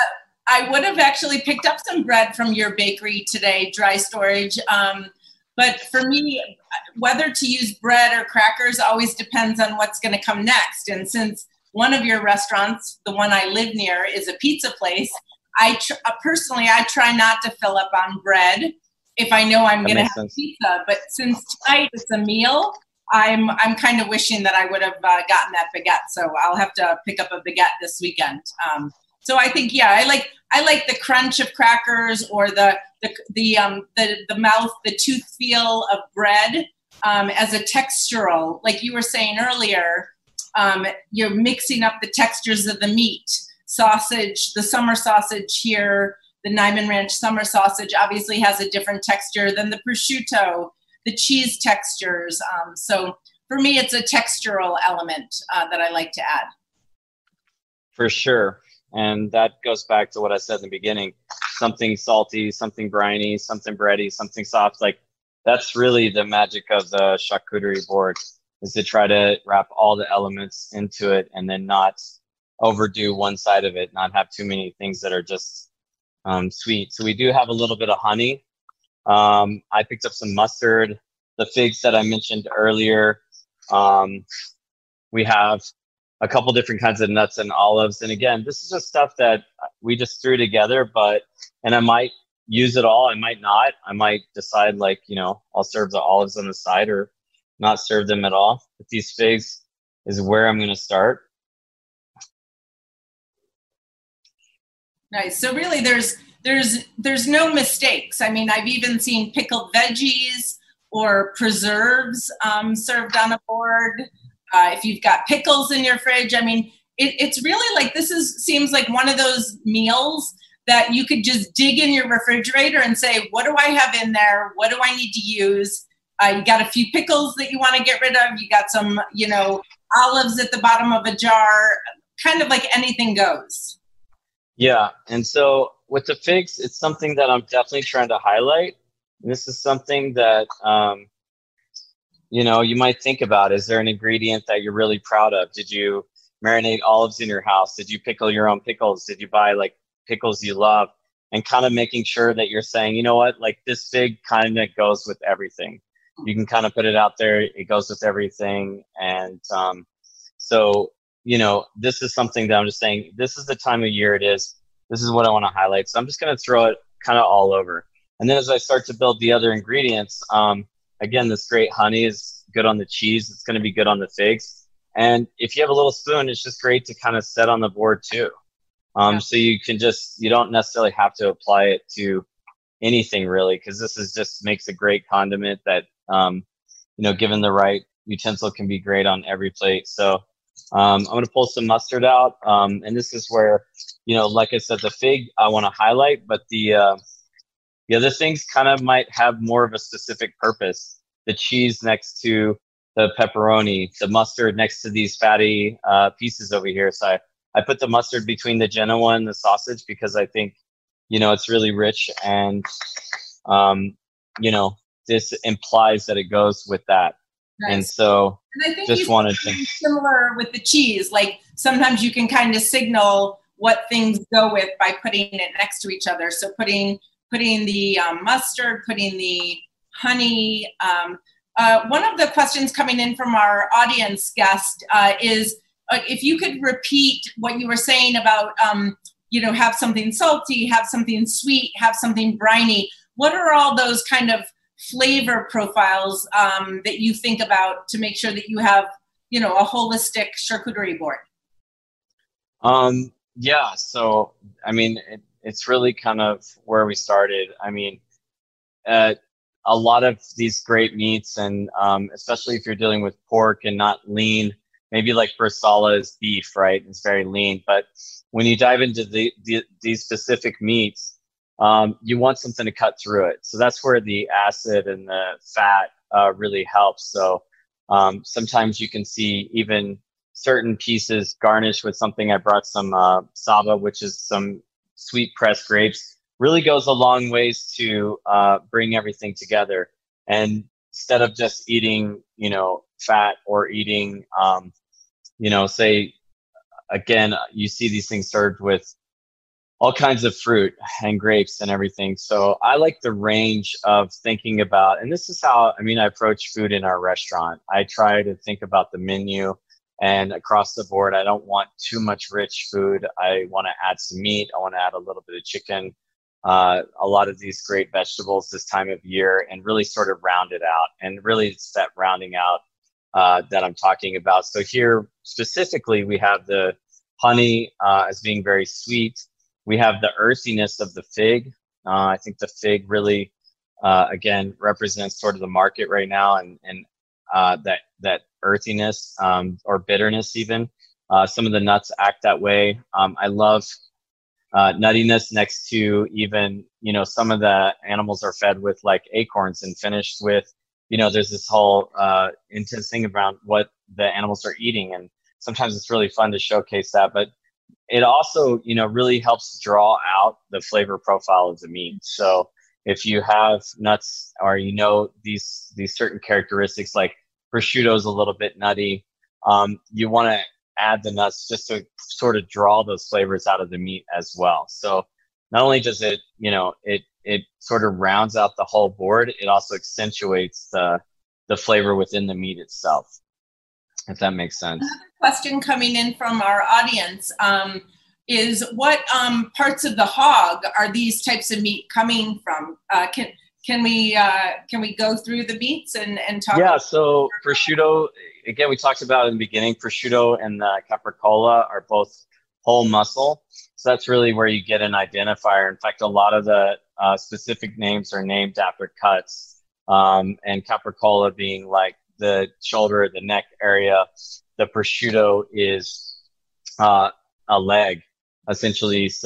I would have actually picked up some bread from your bakery today, dry storage. Um, but for me, whether to use bread or crackers always depends on what's going to come next. And since one of your restaurants, the one I live near, is a pizza place, I tr- uh, personally, I try not to fill up on bread if I know I'm
That
going to
makes
have
sense.
pizza. But since tonight it's a meal, I'm I'm kind of wishing that I would have uh, gotten that baguette. So I'll have to pick up a baguette this weekend. Um, so I think, yeah, I like I like the crunch of crackers, or the the the um the the mouth, the tooth feel of bread um, as a textural, like you were saying earlier. Um, you're mixing up the textures of the meat. Sausage, the summer sausage here, the Niman Ranch summer sausage obviously has a different texture than the prosciutto, the cheese textures. Um, so for me, it's a textural element uh, that I like to add.
For sure. And that goes back to what I said in the beginning. Something salty, something briny, something bready, something soft. Like, that's really the magic of the charcuterie board, is to try to wrap all the elements into it and then not overdo one side of it, not have too many things that are just um, sweet. So we do have a little bit of honey. Um, I picked up some mustard, the figs that I mentioned earlier. Um, we have a couple different kinds of nuts and olives. And again, this is just stuff that we just threw together, but, and I might use it all. I might not. I might decide, like, you know, I'll serve the olives on the side or not serve them at all. But these figs is where I'm going to start.
Nice. So really, there's there's there's no mistakes. I mean, I've even seen pickled veggies or preserves um, served on a board. Uh, if you've got pickles in your fridge, I mean, it, it's really like, this is seems like one of those meals that you could just dig in your refrigerator and say, what do I have in there? What do I need to use? Uh, you got a few pickles that you want to get rid of. You got some, you know, olives at the bottom of a jar, kind of like anything goes.
Yeah. And so with the figs, it's something that I'm definitely trying to highlight. This is something that, um, you know, you might think about. Is there an ingredient that you're really proud of? Did you marinate olives in your house? Did you pickle your own pickles? Did you buy like pickles you love? And kind of making sure that you're saying, you know what, like this fig kind of goes with everything. You can kind of put it out there. It goes with everything. And um, so, you know, this is something that I'm just saying, this is the time of year it is. This is what I want to highlight. So I'm just going to throw it kind of all over. And then as I start to build the other ingredients, um, again, this great honey is good on the cheese. It's going to be good on the figs. And if you have a little spoon, it's just great to kind of set on the board too. Um, yeah. So you can just, you don't necessarily have to apply it to anything really, because this is just makes a great condiment that, um, you know, given the right utensil can be great on every plate. So um, I'm going to pull some mustard out. Um, and this is where, you know, like I said, the fig I want to highlight, but the, uh, the other things kind of might have more of a specific purpose. The cheese next to the pepperoni, the mustard next to these fatty uh, pieces over here. So I, I put the mustard between the Genoa and the sausage because I think, you know, it's really rich. And, um, you know, this implies that it goes with that. Nice. And so
and I think
just wanted to.
Similar with the cheese, like sometimes you can kind of signal what things go with by putting it next to each other. So putting putting the um, mustard, putting the honey. Um, uh, one of the questions coming in from our audience guest uh, is uh, if you could repeat what you were saying about, um, you know, have something salty, have something sweet, have something briny. What are all those kind of flavor profiles um, that you think about to make sure that you have, you know, a holistic charcuterie board?
Um, yeah. So, I mean, it, it's really kind of where we started. I mean, uh, a lot of these great meats, and um, especially if you're dealing with pork and not lean, maybe like Bresaola is beef, right? It's very lean. But when you dive into the, the these specific meats, um, you want something to cut through it. So that's where the acid and the fat uh, really helps. So um, sometimes you can see even certain pieces garnished with something. I brought some uh, Saba, which is some sweet pressed grapes. Really goes a long ways to uh, bring everything together. And instead of just eating, you know, fat or eating, um, you know, say, again, you see these things served with all kinds of fruit and grapes and everything. So I like the range of thinking about, and this is how, I mean, I approach food in our restaurant. I try to think about the menu and across the board. I don't want too much rich food. I want to add some meat. I want to add a little bit of chicken. Uh, a lot of these great vegetables this time of year, and really sort of round it out. And really it's that rounding out uh, that I'm talking about. So here specifically, we have the honey uh, as being very sweet. We have the earthiness of the fig. Uh, I think the fig really, uh, again, represents sort of the market right now, and, and uh, that, that earthiness um, or bitterness even. Uh, some of the nuts act that way. Um, I love Uh, nuttiness next to even, you know, some of the animals are fed with like acorns and finished with, you know, there's this whole uh, intense thing around what the animals are eating. And sometimes it's really fun to showcase that. But it also, you know, really helps draw out the flavor profile of the meat. So if you have nuts or, you know, these, these certain characteristics, like prosciutto is a little bit nutty, um, you want to add the nuts just to sort of draw those flavors out of the meat as well. So not only does it, you know, it it sort of rounds out the whole board, it also accentuates the the flavor within the meat itself, if that makes sense.
Another question coming in from our audience um, is what um, parts of the hog are these types of meat coming from? Uh, can can we uh, can we go through the meats and and talk?
Yeah. So prosciutto. Again, we talked about in the beginning, prosciutto and the capricola are both whole muscle. So that's really where you get an identifier. In fact, a lot of the uh, specific names are named after cuts, um, and capricola being like the shoulder, the neck area. The prosciutto is uh, a leg, essentially. So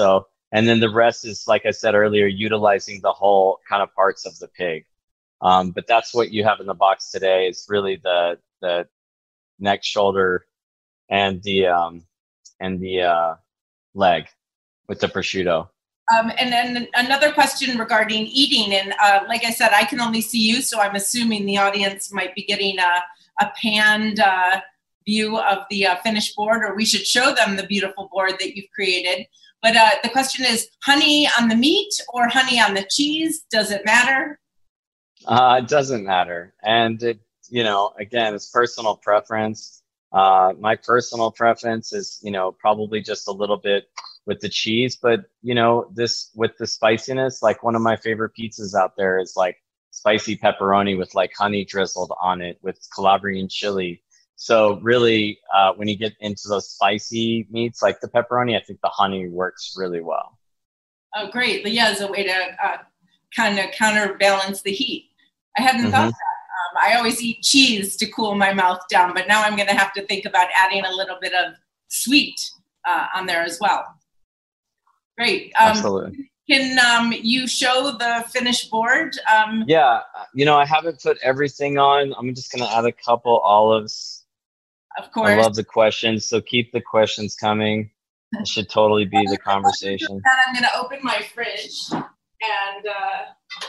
And then the rest is, like I said earlier, utilizing the whole kind of parts of the pig. Um, but that's what you have in the box today is really the the neck, shoulder, and the um, and the uh, leg with the prosciutto.
Um, and then another question regarding eating. And uh, like I said, I can only see you, so I'm assuming the audience might be getting a, a panned uh, view of the uh, finished board, or we should show them the beautiful board that you've created. But uh, the question is, honey on the meat or honey on the cheese? Does it matter?
Uh, it doesn't matter. And, it, you know, again, it's personal preference. Uh, my personal preference is, you know, probably just a little bit with the cheese, but you know, this with the spiciness, like one of my favorite pizzas out there is like spicy pepperoni with like honey drizzled on it with Calabrian chili. So really, uh, when you get into those spicy meats like the pepperoni, I think the honey works really well.
Oh, great. Yeah, as a way to uh, kind of counterbalance the heat. I hadn't mm-hmm. thought that. Um, I always eat cheese to cool my mouth down, but now I'm going to have to think about adding a little bit of sweet uh, on there as well. Great. Um,
Absolutely.
Can um, you show the finished board? Um,
yeah, you know, I haven't put everything on. I'm just going to add a couple olives.
Of course.
I love the questions, so keep the questions coming. It should totally be the conversation.
I'm going to open my fridge and uh,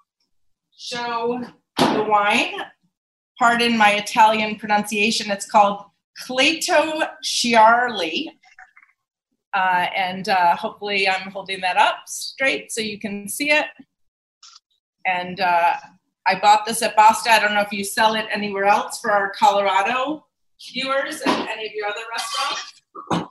show the wine. Pardon my Italian pronunciation. It's called Clato Chiarli. Uh, and uh, hopefully I'm holding that up straight so you can see it. And uh, I bought this at Basta. I don't know if you sell it anywhere else for our Colorado viewers and any of your other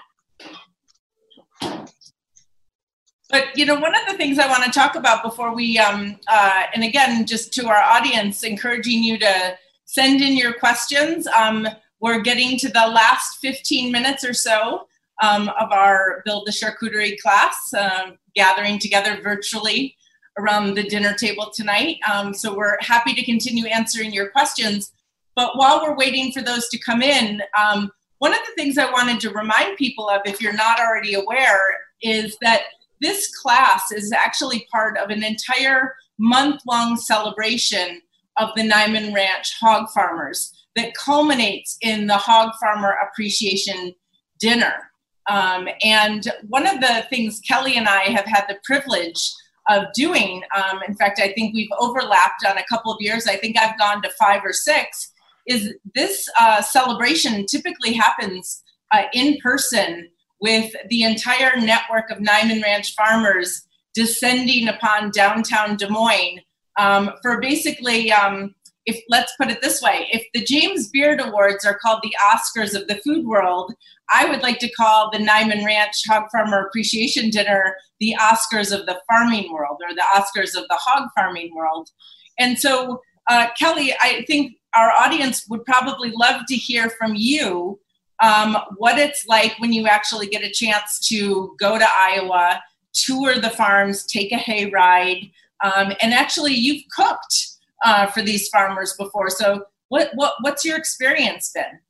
restaurants. But, you know, one of the things I want to talk about before we, um, uh, and again, just to our audience, encouraging you to send in your questions. Um, we're getting to the last fifteen minutes or so. Um, of our Build the Charcuterie class, uh, gathering together virtually around the dinner table tonight. Um, so we're happy to continue answering your questions. But while we're waiting for those to come in, um, one of the things I wanted to remind people of, if you're not already aware, is that this class is actually part of an entire month-long celebration of the Niman Ranch hog farmers that culminates in the Hog Farmer Appreciation Dinner. Um, and one of the things Kelly and I have had the privilege of doing, um, in fact, I think we've overlapped on a couple of years, I think I've gone to five or six, is this uh, celebration typically happens uh, in person with the entire network of Niman Ranch farmers descending upon downtown Des Moines um, for basically, um, if let's put it this way, if the James Beard Awards are called the Oscars of the food world, I would like to call the Niman Ranch Hog Farmer Appreciation Dinner the Oscars of the farming world, or the Oscars of the hog farming world. And so, uh, Kelly, I think our audience would probably love to hear from you um, what it's like when you actually get a chance to go to Iowa, tour the farms, take a hay ride, um, and actually you've cooked uh, for these farmers before. So what, what what's your experience been?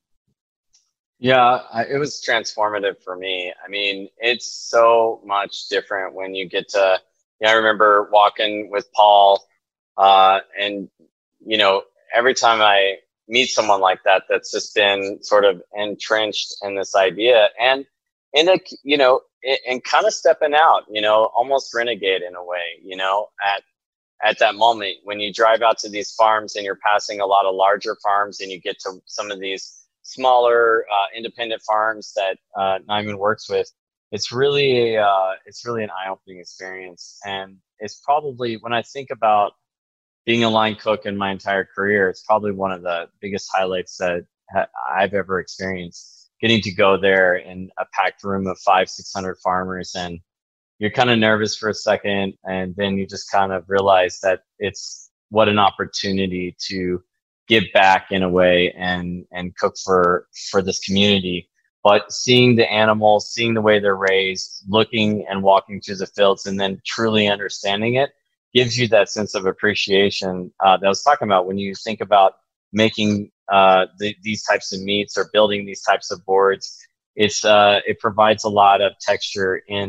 Yeah, it was transformative for me. I mean, it's so much different when you get to, yeah, I remember walking with Paul uh, and, you know, every time I meet someone like that, that's just been sort of entrenched in this idea and in a, you know, and kind of stepping out, you know, almost renegade in a way, you know, at, at that moment when you drive out to these farms and you're passing a lot of larger farms and you get to some of these smaller uh, independent farms that uh, Niman works with, it's really a, uh, it's really an eye-opening experience. And it's probably, when I think about being a line cook in my entire career, it's probably one of the biggest highlights that ha- I've ever experienced. Getting to go there in a packed room of five, six hundred farmers, and you're kind of nervous for a second, and then you just kind of realize that it's what an opportunity to give back in a way and and cook for for this community. But seeing the animals, seeing the way they're raised, looking and walking through the fields, and then truly understanding it gives you that sense of appreciation uh, that I was talking about when you think about making uh, the, these types of meats or building these types of boards. It's uh, it provides a lot of texture in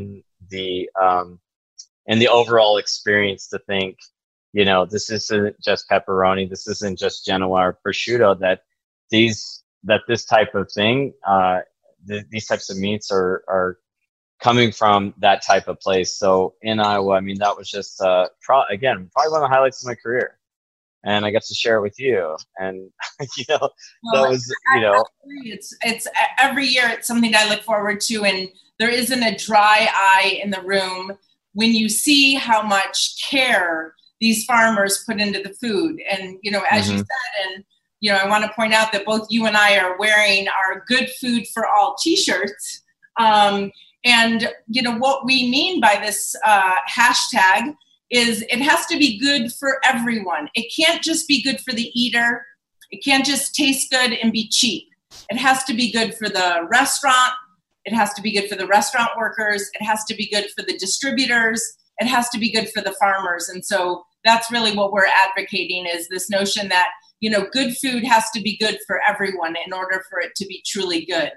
the um, and the overall experience to think, you know, this isn't just pepperoni, this isn't just Genoa or prosciutto, that these that this type of thing, uh, th- these types of meats are are coming from that type of place. So in Iowa, I mean, that was just uh, pro- again probably one of the highlights of my career, and I got to share it with you. And you know,
well,
that was you know,
it's it's every year it's something I look forward to, and there isn't a dry eye in the room when you see how much care these farmers put into the food. And you know, as mm-hmm. you said, and you know, I want to point out that both you and I are wearing our Good Food for All t-shirts. Um, and, you know, what we mean by this uh, hashtag is it has to be good for everyone. It can't just be good for the eater. It can't just taste good and be cheap. It has to be good for the restaurant. It has to be good for the restaurant workers. It has to be good for the distributors. It has to be good for the farmers. And so that's really what we're advocating, is this notion that, you know, good food has to be good for everyone in order for it to be truly good.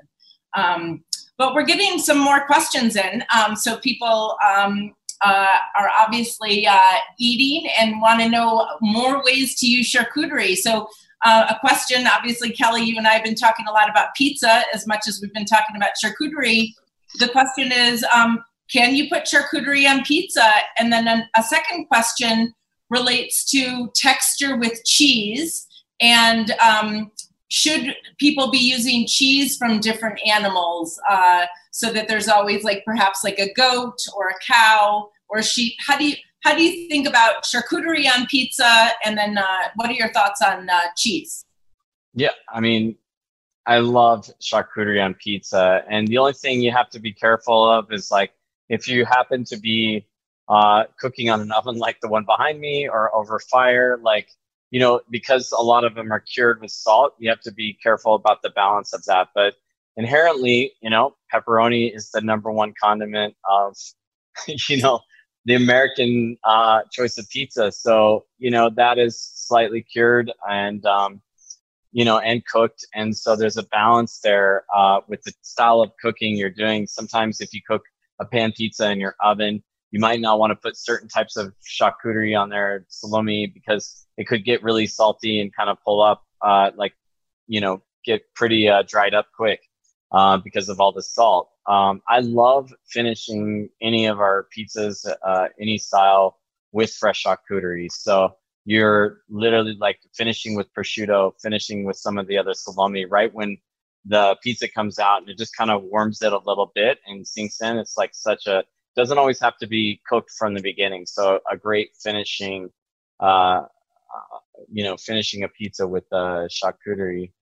Um, but we're getting some more questions in. Um, so people um, uh, are obviously uh, eating and want to know more ways to use charcuterie. So uh, a question, obviously, Kelly, you and I have been talking a lot about pizza as much as we've been talking about charcuterie. The question is, um, can you put charcuterie on pizza? And then a, a second question relates to texture with cheese. And um, should people be using cheese from different animals uh, so that there's always like perhaps like a goat or a cow or a sheep? How do you how do you think about charcuterie on pizza? And then uh, what are your thoughts on uh, cheese?
Yeah, I mean, I love charcuterie on pizza. And the only thing you have to be careful of is like if you happen to be uh, cooking on an oven like the one behind me or over fire, like, you know, because a lot of them are cured with salt, you have to be careful about the balance of that. But inherently, you know, pepperoni is the number one condiment of, you know, the American uh, choice of pizza. So, you know, that is slightly cured and, um, you know, and cooked. And so there's a balance there uh, with the style of cooking you're doing. Sometimes if you cook a pan pizza in your oven, you might not want to put certain types of charcuterie on there, salami, because it could get really salty and kind of pull up, uh, like, you know, get pretty uh, dried up quick uh, because of all the salt. Um, I love finishing any of our pizzas, uh, any style, with fresh charcuterie. So you're literally like finishing with prosciutto, finishing with some of the other salami right when the pizza comes out, and it just kind of warms it a little bit and sinks in. It's like such a, doesn't always have to be cooked from the beginning. So a great finishing, uh, uh, you know, finishing a pizza with uh, charcuterie.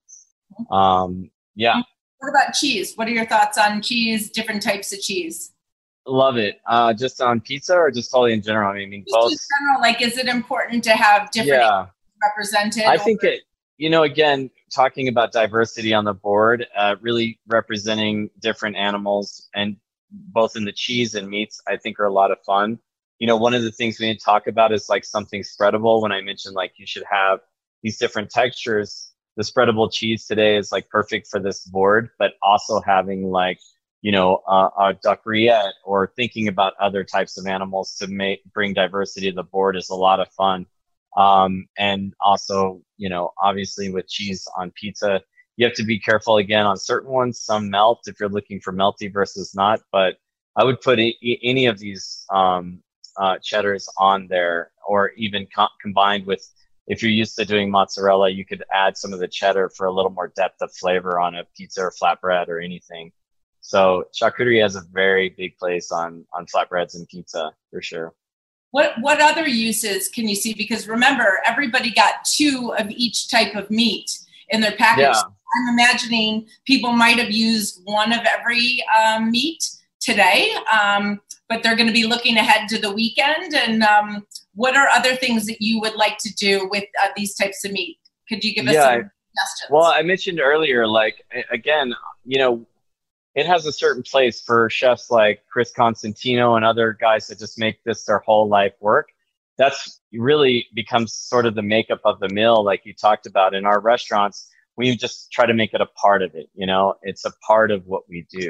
Um, yeah.
What about cheese? What are your thoughts on cheese, different types of cheese?
Love it. Uh, just on pizza or just totally in general? I mean,
just both. In general, like, is it important to have different
yeah.
represented?
I
or?
think it, you know, again, talking about diversity on the board, uh, really representing different animals and both in the cheese and meats, I think are a lot of fun. You know, one of the things we didn't talk about is like something spreadable. When I mentioned like you should have these different textures, the spreadable cheese today is like perfect for this board, but also having like, you know, uh, a duck rillette or thinking about other types of animals to make bring diversity to the board is a lot of fun. Um, and also, you know, obviously with cheese on pizza, you have to be careful again on certain ones. Some melt if you're looking for melty versus not. But I would put a, any of these um, uh, cheddars on there, or even co- combined with, if you're used to doing mozzarella, you could add some of the cheddar for a little more depth of flavor on a pizza or flatbread or anything. So charcuterie has a very big place on on flatbreads and pizza for sure.
What what other uses can you see? Because remember, everybody got two of each type of meat in their package.
Yeah.
I'm imagining people might have used one of every um, meat today, um, but they're going to be looking ahead to the weekend. And um, what are other things that you would like to do with uh, these types of meat? Could you give us
yeah,
some suggestions?
Well, I mentioned earlier, like, again, you know, it has a certain place for chefs like Chris Constantino and other guys that just make this their whole life work. That's really becomes sort of the makeup of the meal, like you talked about. In our restaurants, we just try to make it a part of it. You know, it's a part of what we do.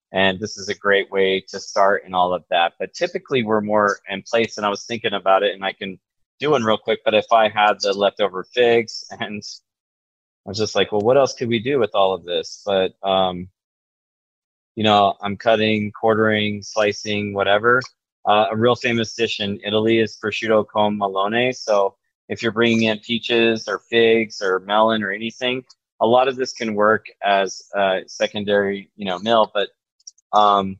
And this is a great way to start and all of that. But typically we're more in place, and I was thinking about it, and I can do one real quick. But if I had the leftover figs, and I was just like, well, what else could we do with all of this? But, um, you know, I'm cutting, quartering, slicing, whatever. Uh, a real famous dish in Italy is prosciutto con melone. So if you're bringing in peaches or figs or melon or anything, a lot of this can work as a secondary, you know, meal. But um,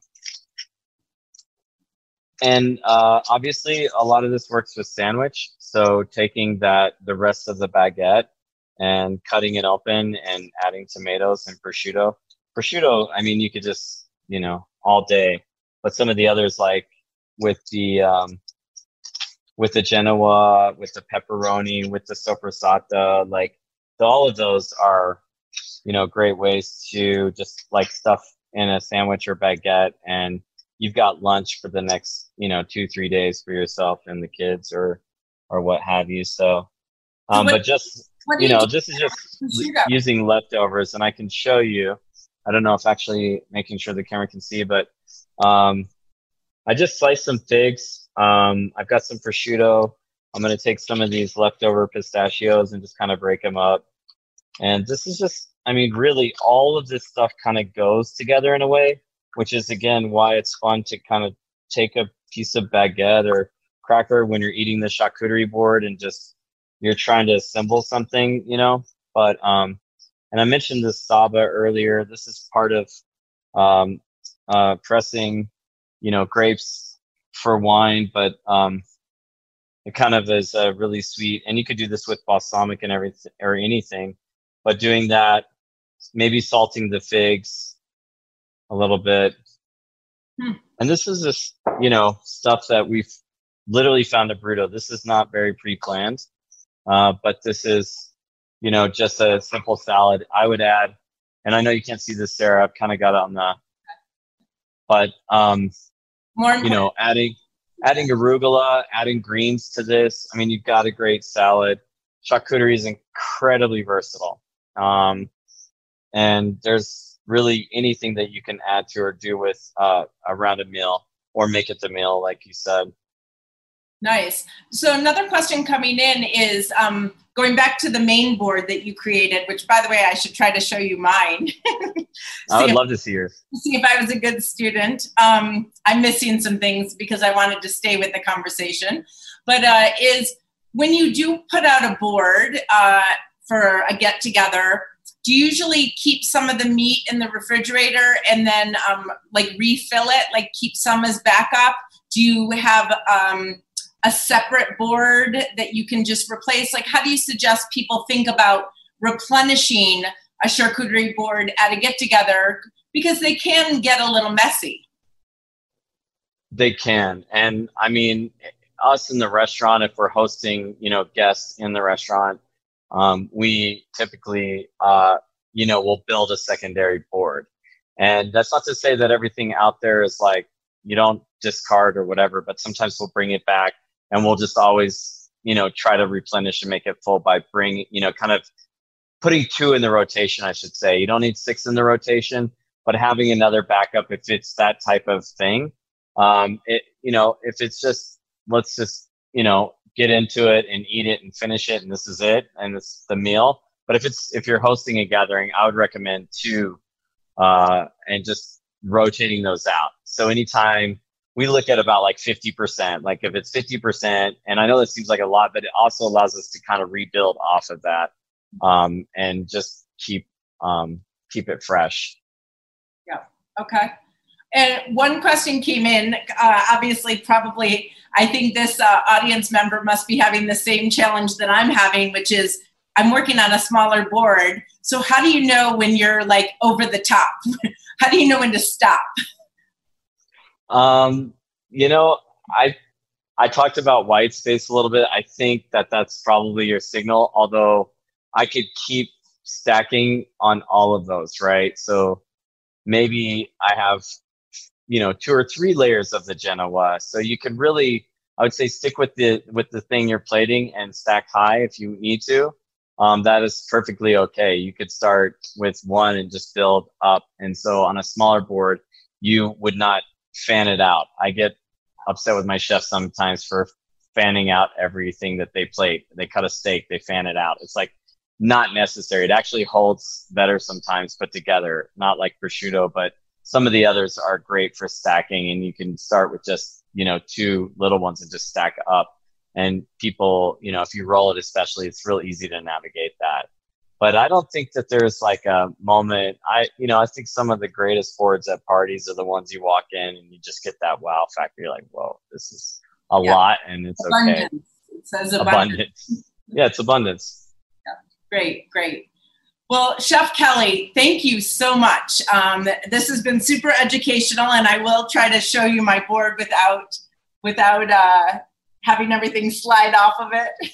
and uh, obviously, a lot of this works with sandwich. So taking that, the rest of the baguette, and cutting it open and adding tomatoes and prosciutto. Prosciutto, I mean, you could just, you know, all day. But some of the others, like with the um, with the Genoa, with the pepperoni, with the soppressata, like the, all of those are, you know, great ways to just like stuff in a sandwich or baguette, and you've got lunch for the next, you know, two, three days for yourself and the kids, or or what have you. So, um, so what, but just, you, you know, this is just using leftovers, and I can show you. I don't know if actually making sure the camera can see, but um, I just sliced some figs. Um, I've got some prosciutto. I'm going to take some of these leftover pistachios and just kind of break them up. And this is just, I mean, really all of this stuff kind of goes together in a way, which is, again, why it's fun to kind of take a piece of baguette or cracker when you're eating the charcuterie board and just, you're trying to assemble something, you know. But, um, and I mentioned this Saba earlier. This is part of um, uh, pressing, you know, grapes for wine, but um, it kind of is uh, really sweet. And you could do this with balsamic and everything, or anything, but doing that, maybe salting the figs a little bit. Hmm. And this is just, you know, stuff that we've literally found at Bruto. This is not very pre-planned, uh, but this is, you know, just a simple salad. I would add, and I know you can't see this, Sarah, I've kind of got it on the, but, um, More you know, adding, adding arugula, adding greens to this. I mean, you've got a great salad. Charcuterie is incredibly versatile. Um, and there's really anything that you can add to or do with uh, around a meal, or make it the meal, like you said.
Nice. So another question coming in is um, going back to the main board that you created, which, by the way, I should try to show you mine.
I would if, love to see yours.
See if I was a good student. Um, I'm missing some things because I wanted to stay with the conversation. But uh, is when you do put out a board uh, for a get-together, do you usually keep some of the meat in the refrigerator and then um, like refill it, like keep some as backup? Do you have um, a separate board that you can just replace? Like, how do you suggest people think about replenishing a charcuterie board at a get-together? Because they can get a little messy.
They can. And I mean, us in the restaurant, if we're hosting, you know, guests in the restaurant, um, we typically, uh, you know, we'll build a secondary board. And that's not to say that everything out there is like, you don't discard or whatever, but sometimes we'll bring it back. And we'll just always, you know, try to replenish and make it full by bringing, you know, kind of putting two in the rotation, I should say. You don't need six in the rotation, but having another backup if it's that type of thing. Um, it, you know, if it's just, let's just, you know, get into it and eat it and finish it, and this is it, and it's the meal. But if it's, if you're hosting a gathering, I would recommend two, uh, and just rotating those out. So anytime, we look at about like fifty percent, like if it's fifty percent, and I know that seems like a lot, but it also allows us to kind of rebuild off of that, um, and just keep, um, keep it fresh.
Yeah. Okay. And one question came in, uh, obviously, probably, I think this uh, audience member must be having the same challenge that I'm having, which is I'm working on a smaller board. So how do you know when you're like over the top? How do you know when to stop?
Um, you know, I, I talked about white space a little bit. I think that that's probably your signal, although I could keep stacking on all of those, right? So maybe I have, you know, two or three layers of the Genoa. So you can really, I would say, stick with the, with the thing you're plating and stack high if you need to. Um, that is perfectly okay. You could start with one and just build up. And so on a smaller board, you would not fan it out. I get upset with my chef sometimes for fanning out everything that they plate. They cut a steak, they fan it out. It's like not necessary. It actually holds better sometimes put together, not like prosciutto, but some of the others are great for stacking, and you can start with just, you know, two little ones and just stack up. And people, you know, if you roll it especially, it's real easy to navigate that. But I don't think that there's like a moment. I, you know, I think some of the greatest boards at parties are the ones you walk in and you just get that wow factor. You're like, whoa, this is a yeah. lot, and it's abundance. Okay.
It says abundance. abundance.
Yeah, it's abundance.
Yeah. Great, great. Well, Chef Kelly, thank you so much. Um, this has been super educational, and I will try to show you my board without without uh, having everything slide off of it.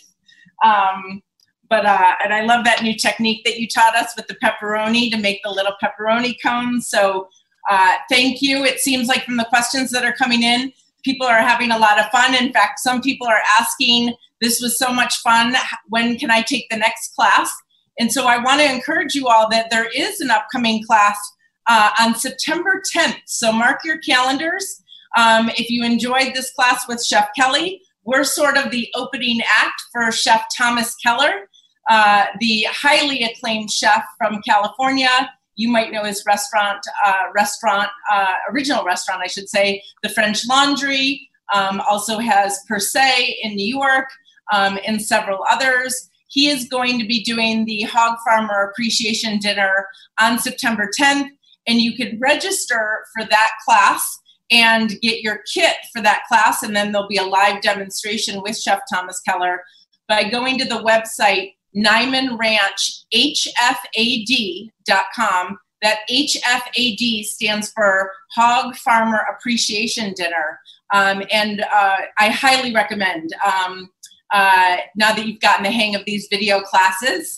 Um, But, uh, and I love that new technique that you taught us with the pepperoni to make the little pepperoni cones. So uh, thank you. It seems like from the questions that are coming in, people are having a lot of fun. In fact, some people are asking, this was so much fun, when can I take the next class? And so I want to encourage you all that there is an upcoming class uh, on September tenth. So mark your calendars. Um, if you enjoyed this class with Chef Kelly, we're sort of the opening act for Chef Thomas Keller. Uh, the highly acclaimed chef from California. You might know his restaurant, uh, restaurant, uh, original restaurant, I should say, the French Laundry, um, also has Per Se in New York, um, and several others. He is going to be doing the Hog Farmer Appreciation Dinner on September tenth, and you can register for that class and get your kit for that class, and then there'll be a live demonstration with Chef Thomas Keller by going to the website Niman Ranch H F A D dot com. That H F A D stands for Hog Farmer Appreciation Dinner. Um, and uh, I highly recommend, um, uh, now that you've gotten the hang of these video classes,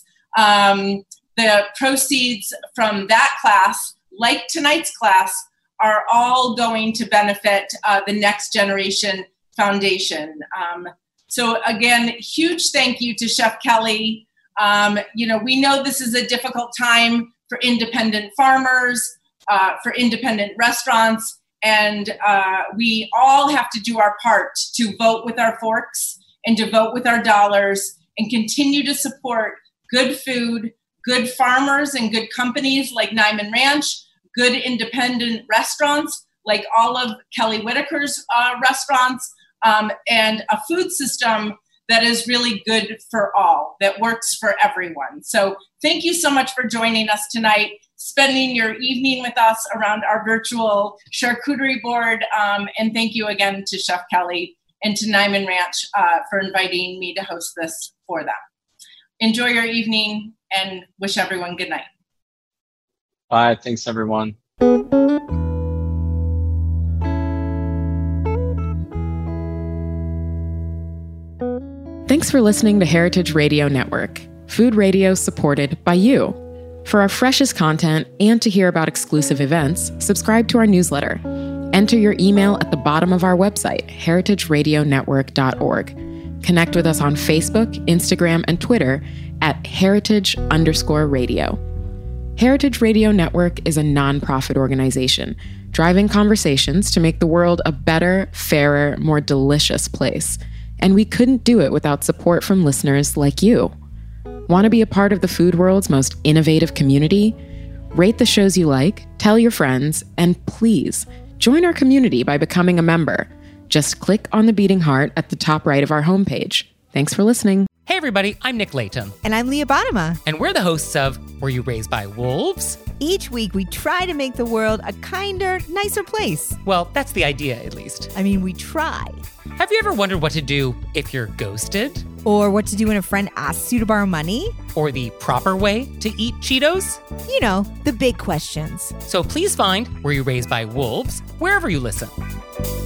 um, the proceeds from that class, like tonight's class, are all going to benefit uh, the Next Generation Foundation. Um, So again, huge thank you to Chef Kelly. Um, you know, we know this is a difficult time for independent farmers, uh, for independent restaurants, and uh, we all have to do our part to vote with our forks and to vote with our dollars and continue to support good food, good farmers and good companies like Niman Ranch, good independent restaurants like all of Kelly Whitaker's uh, restaurants, Um, and a food system that is really good for all, that works for everyone. So thank you so much for joining us tonight, spending your evening with us around our virtual charcuterie board. Um, and thank you again to Chef Kelly and to Niman Ranch uh, for inviting me to host this for them. Enjoy your evening and wish everyone good night.
Bye. Thanks, everyone.
Thanks for listening to Heritage Radio Network, food radio supported by you. For our freshest content and to hear about exclusive events, subscribe to our newsletter. Enter your email at the bottom of our website, heritage radio network dot org. Connect with us on Facebook, Instagram, and Twitter at heritage underscore radio. Heritage Radio Network is a nonprofit organization driving conversations to make the world a better, fairer, more delicious place. And we couldn't do it without support from listeners like you. Want to be a part of the food world's most innovative community? Rate the shows you like, tell your friends, and please join our community by becoming a member. Just click on the beating heart at the top right of our homepage. Thanks for listening.
Hey everybody, I'm Nick Latham.
And I'm Leah Bottima.
And we're the hosts of Were You Raised by Wolves?
Each week we try to make the world a kinder, nicer place.
Well, that's the idea, at least.
I mean, we try.
Have you ever wondered what to do if you're ghosted?
Or what to do when a friend asks you to borrow money?
Or the proper way to eat Cheetos?
You know, the big questions.
So please find Were You Raised by Wolves wherever you listen.